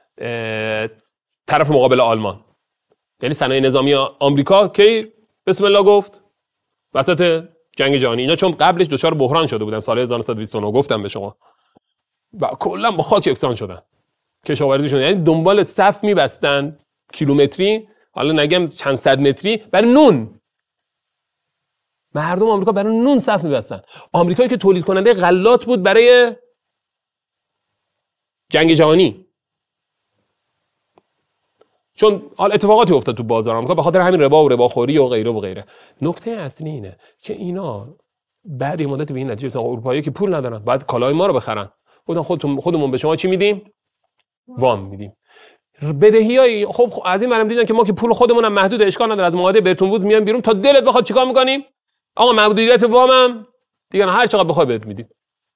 طرف مقابل آلمان. یعنی صنایع نظامی آمریکا کی بسم الله گفت وسط جنگ جهانی. اینا چون قبلش دچار بحران شده بودن سال هزار و نهصد و بیست و نه، گفتم به شما، و کلا با خاک یکسان شدن کشاورزیشون، یعنی دنبال صف میبستن کیلومتری، حالا نگم چند صد متری، برای نون. مردم آمریکا برای نون صف میبستن. آمریکایی که تولید کننده غلات بود برای جنگ جهانی، چون حال اتفاقاتی افتاد تو بازار آمریکا به خاطر همین ربا و رباخوری و غیره و غیره. نکته اصلی اینه که اینا بعد این مدت به این نتیجه رسیدن اروپایی که پول ندارن بعد کالای ما رو بخرن، گفتن خودتون خودمون به شما چی میدیم؟ وام میدیم. بدهیای خب از این مرام دیدن که ما که پول خودمون هم محدود، اشکال نداره از معاهده برتون وودز میان بیرون، تا دلت بخواد چیکار میکنیم؟ آقا محدودیت وامم دیگه هر چقدر بخوای بهت میدیم.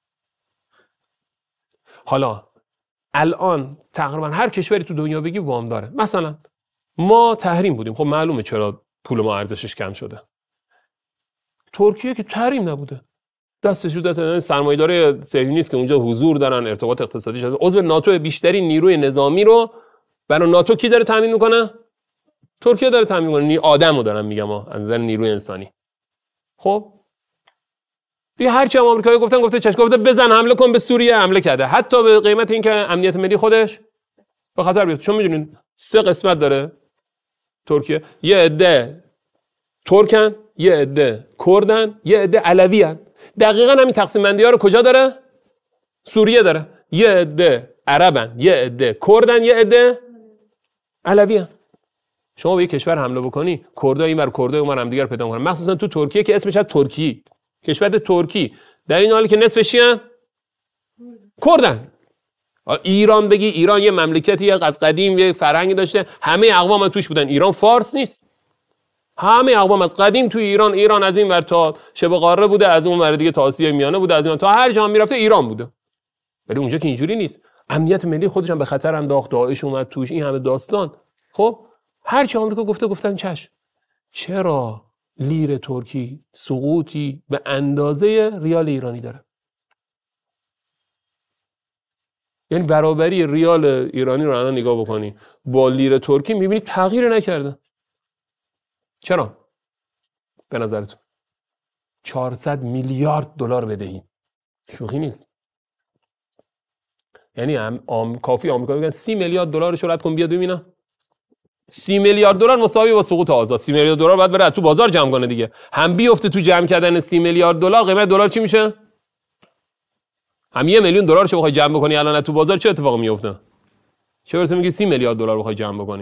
حالا الان تقریبا هر کشوری تو دنیا بگی وام داره. مثلا ما تحریم بودیم، خب معلومه چرا پول ما ارزشش کم شده. ترکیه که تحریم نبوده، دستش رو دست سرمایه‌دار صهیونیست که اونجا حضور دارن، ارتباط اقتصادی شده، عضو ناتو، بیشترین نیروی نظامی رو برای ناتو کی داره تامین میکنه؟ ترکیه داره تامین میکنه. نی آدمو دارم میگم از نظر نیروی انسانی. خب دیگه هر چی هم آمریکایی گفتن گفته چش، گفته بزن حمله کن به سوریه، حمله کرده، حتی به قیمت اینکه امنیت ملی خودش به خطر بیفته. چون میدونین سه قسمت داره ترکیه، یه عده ترکن، یه عده کردن، یه عده علویان. دقیقاً همین تقسیم بندی ها رو کجا داره؟ سوریه داره. یه عده عربن، یه عده کردن، یه عده علویان. شما به یک کشور حمله بکنی، کردها اینور کردها اونور هم دیگر پیدا می‌کنن، مخصوصا تو ترکیه که اسمش از ترکی، کشور ترکی، در این حالی که نصفش چیه؟ کردن. ایران بگی، ایران یه مملکتی از قدیم یه فرهنگی داشته، همه اقوام توش بودن. ایران فارس نیست، همه اقوام از قدیم توی ایران، ایران از این ور تا شبه قاره بوده، از اون ور دیگه تا آسیای میانه بوده، از این تا هر جا میرفته ایران بوده. ولی اونجا که اینجوری نیست، امنیت ملی خودش هم به خطر انداخت، داعش اومد توش، این همه داستان. خب هر چی آمریکا گفته گفتن چشم. چرا لیر ترکی سقوطی به اندازه ریال ایرانی داره؟ یعنی برابری ریال ایرانی رو الان نگاه بکنی با لیر ترکی، میبینی تغییر نکرده. چرا؟ به نظرتون چهارصد میلیارد دلار بدهی، شوخی نیست. یعنی هم آم... کافی آمریکا بگن سی میلیارد دلارش رو رد کن بیاد ببینم. سی میلیارد دلار مساوی با سقوط آزاد. سی میلیارد دلار باید بره تو بازار جمع کنه دیگه. هم بیفته تو جمع کردن سی میلیارد دلار، قیمت دلار چی میشه؟ هم یه میلیون دلارشو بخوای جمع بکنی الان تو بازار چه اتفاقی میفته؟ چه برسه میگی سی میلیارد دلار بخوای جمع بکنی؟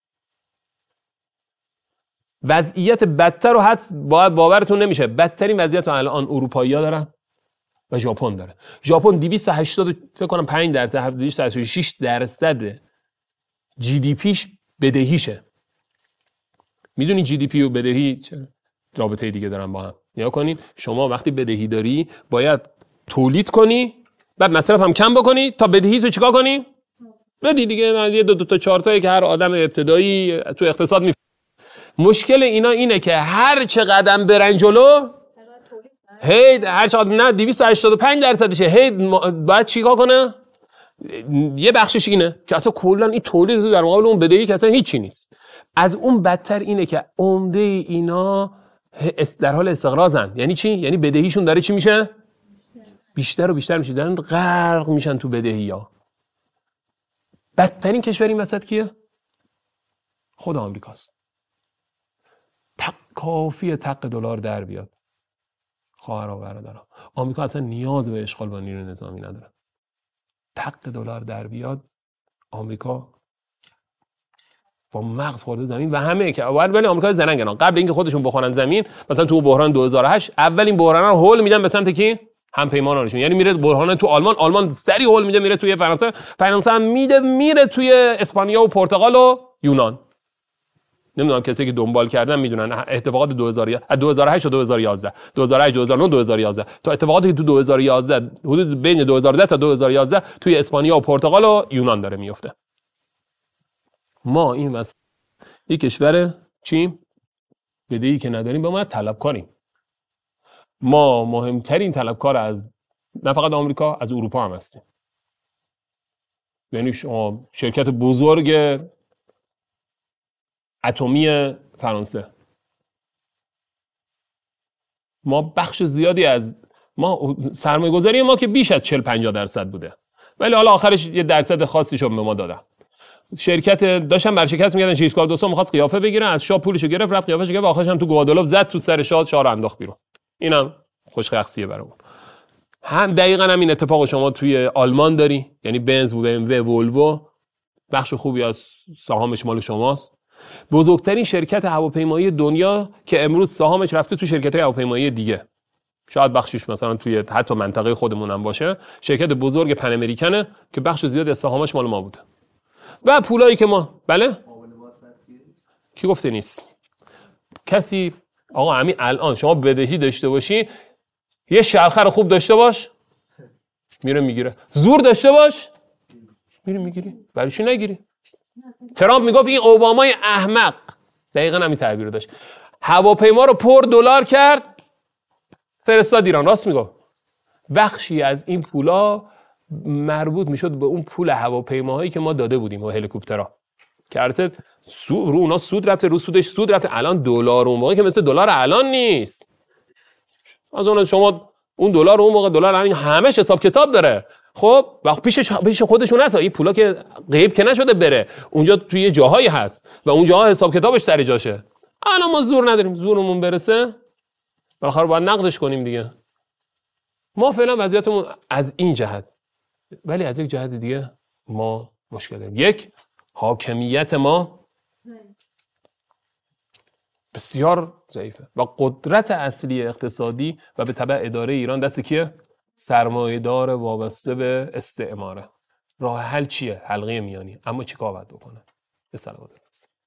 وضعیت بدتر رو حد باید باورتون نمیشه. بدترین وضعیت رو الان اروپایی‌ها دارن و ژاپن داره. ژاپن دویست و هشتاد فکر کنم پنج درصد، دویست و هشتاد و شش درصد جی دی پیش بدهیشه. میدونی جی دی پی و بدهی چه رابطه دیگه دارن با هم؟ نگاه کنین، شما وقتی بدهی داری باید تولید کنی، بعد مصرف هم کم بکنی تا بدهی تو چیکار کنی؟ بدی دیگه. یه دو, دو تا چهار تایی که هر آدم ابتدایی تو اقتصاد می. مشکل اینا اینه که هر چه قدم برن جلو، هی هر چقدر نه دویست و هشتاد و پنج درصدشه، هی باید چیکار کنه؟ یه بخشش اینه که اصلا کلا این تولید در مقابل اون بدهی که اصلا هیچی نیست. از اون بدتر اینه که عمده اینا در حال استقراضن. یعنی چی؟ یعنی بدهیشون داره چی میشه؟ بیشتر و بیشتر میشه، دارن غرق میشن تو بدهی‌ها. بدترین کشور این وسط کیه؟ خود آمریکاست. کافیه تق دلار در بیاد. خواهرها و برادرها، آمریکا اصلا نیاز به اشغال با نیروی نظامی نداره. تق دلار در بیاد، آمریکا با مغز خورده زمین و همه که اول ولی آمریکا زرنگن قبل اینکه خودشون بخورن زمین، مثلا تو بحران دو هزار و هشت اولین بحران رو هول میدن به سمت کی؟ همپیمانانشون. یعنی میره بحران تو آلمان، آلمان سری هول میده میره توی فرانسه، فرانسه هم میده میره توی اسپانیا و پرتغال و یونان. نمیدونم کسی که دنبال کردن میدونن اتفاقات دو هزار و هشت تا دو هزار و یازده دو هزار و هشت دو هزار و نه دو هزار و یازده تا اتفاقاتی که تو دو هزار و یازده حدود بین دو هزار و ده تا دو هزار و یازده توی اسپانیا و پرتغال و یونان داره میفته. ما این مثلا یک کشور چیم بدهی که نداریم، به ما طلبکاریم. ما مهمترین طلبکار از نه فقط آمریکا، از اروپا هم هستیم. یعنی شما شرکت بزرگ اتمی فرانسه، ما بخش زیادی از ما سرمایه گذاری ما که بیش از چهل پنجاه درصد بوده، ولی حالا آخرش یه درصد خاصیشو به ما دادن. شرکت داشتن برشکست می‌کردن، شیشکار دوستان می‌خواست قیافه بگیره، از شاه پولشو گرفت رفت قیافه‌شو گرفت، آخرش هم تو گوادالوپ زد تو سر شاه، شاه رو انداخت بیرون. اینم خوشخصیه برامون. هم دقیقاً هم این اتفاق شما توی آلمان داری، یعنی بنز و بی ام و ولوو بخش خوبی از سهامش مال شماست. بزرگترین شرکت هواپیمایی دنیا که امروز سهامش رفته تو شرکت‌های هواپیمایی دیگه، شاید بخشش مثلا توی حتی منطقه خودمون هم باشه، شرکت بزرگ پن امریکنه که بخش زیادی از سهامش مال ما بوده. و پولایی که ما بله کی گفته نیست؟ کسی آقا همین الان شما بدهی داشته باشی، یه شرخر خوب داشته باش میره میگیره، زور داشته باش میره میگیری، برای چی نگیری؟ ترامپ میگفت این اوبامای احمق، دقیقاً همین تعبیر رو داشت، هواپیما رو پر دلار کرد فرستاد ایران. راست میگفت. بخشی از این پولا مربوط میشد به اون پول هواپیماهایی که ما داده بودیم و هلیکوپترها که البته رو اونا سود رفته، رو سودش سود رفته. الان دلار اون موقع که مثل دلار الان نیست. از اون شما اون دلار اون موقع دلار الان همش حساب کتاب داره. خب وقت پیش پیش خودشون هست، این پولا که غیب که نشده بره اونجا، توی جاهایی هست و اون جاها حساب کتابش سر جاشه. الان ما زور نداریم، زورمون برسه بالاخره باید نقدش کنیم دیگه. ما فعلا وضعیتمون از این جهت، ولی از یک جهت دیگه ما مشکل داریم. یک، حاکمیت ما بسیار ضعیفه و قدرت اصلی اقتصادی و به تبع اداره ایران دست کیه؟ سرمایه‌دار وابسته به استعماره. راه حل چیه؟ حلقه میانی. اما چیکار باید بکنه؟ به صلوات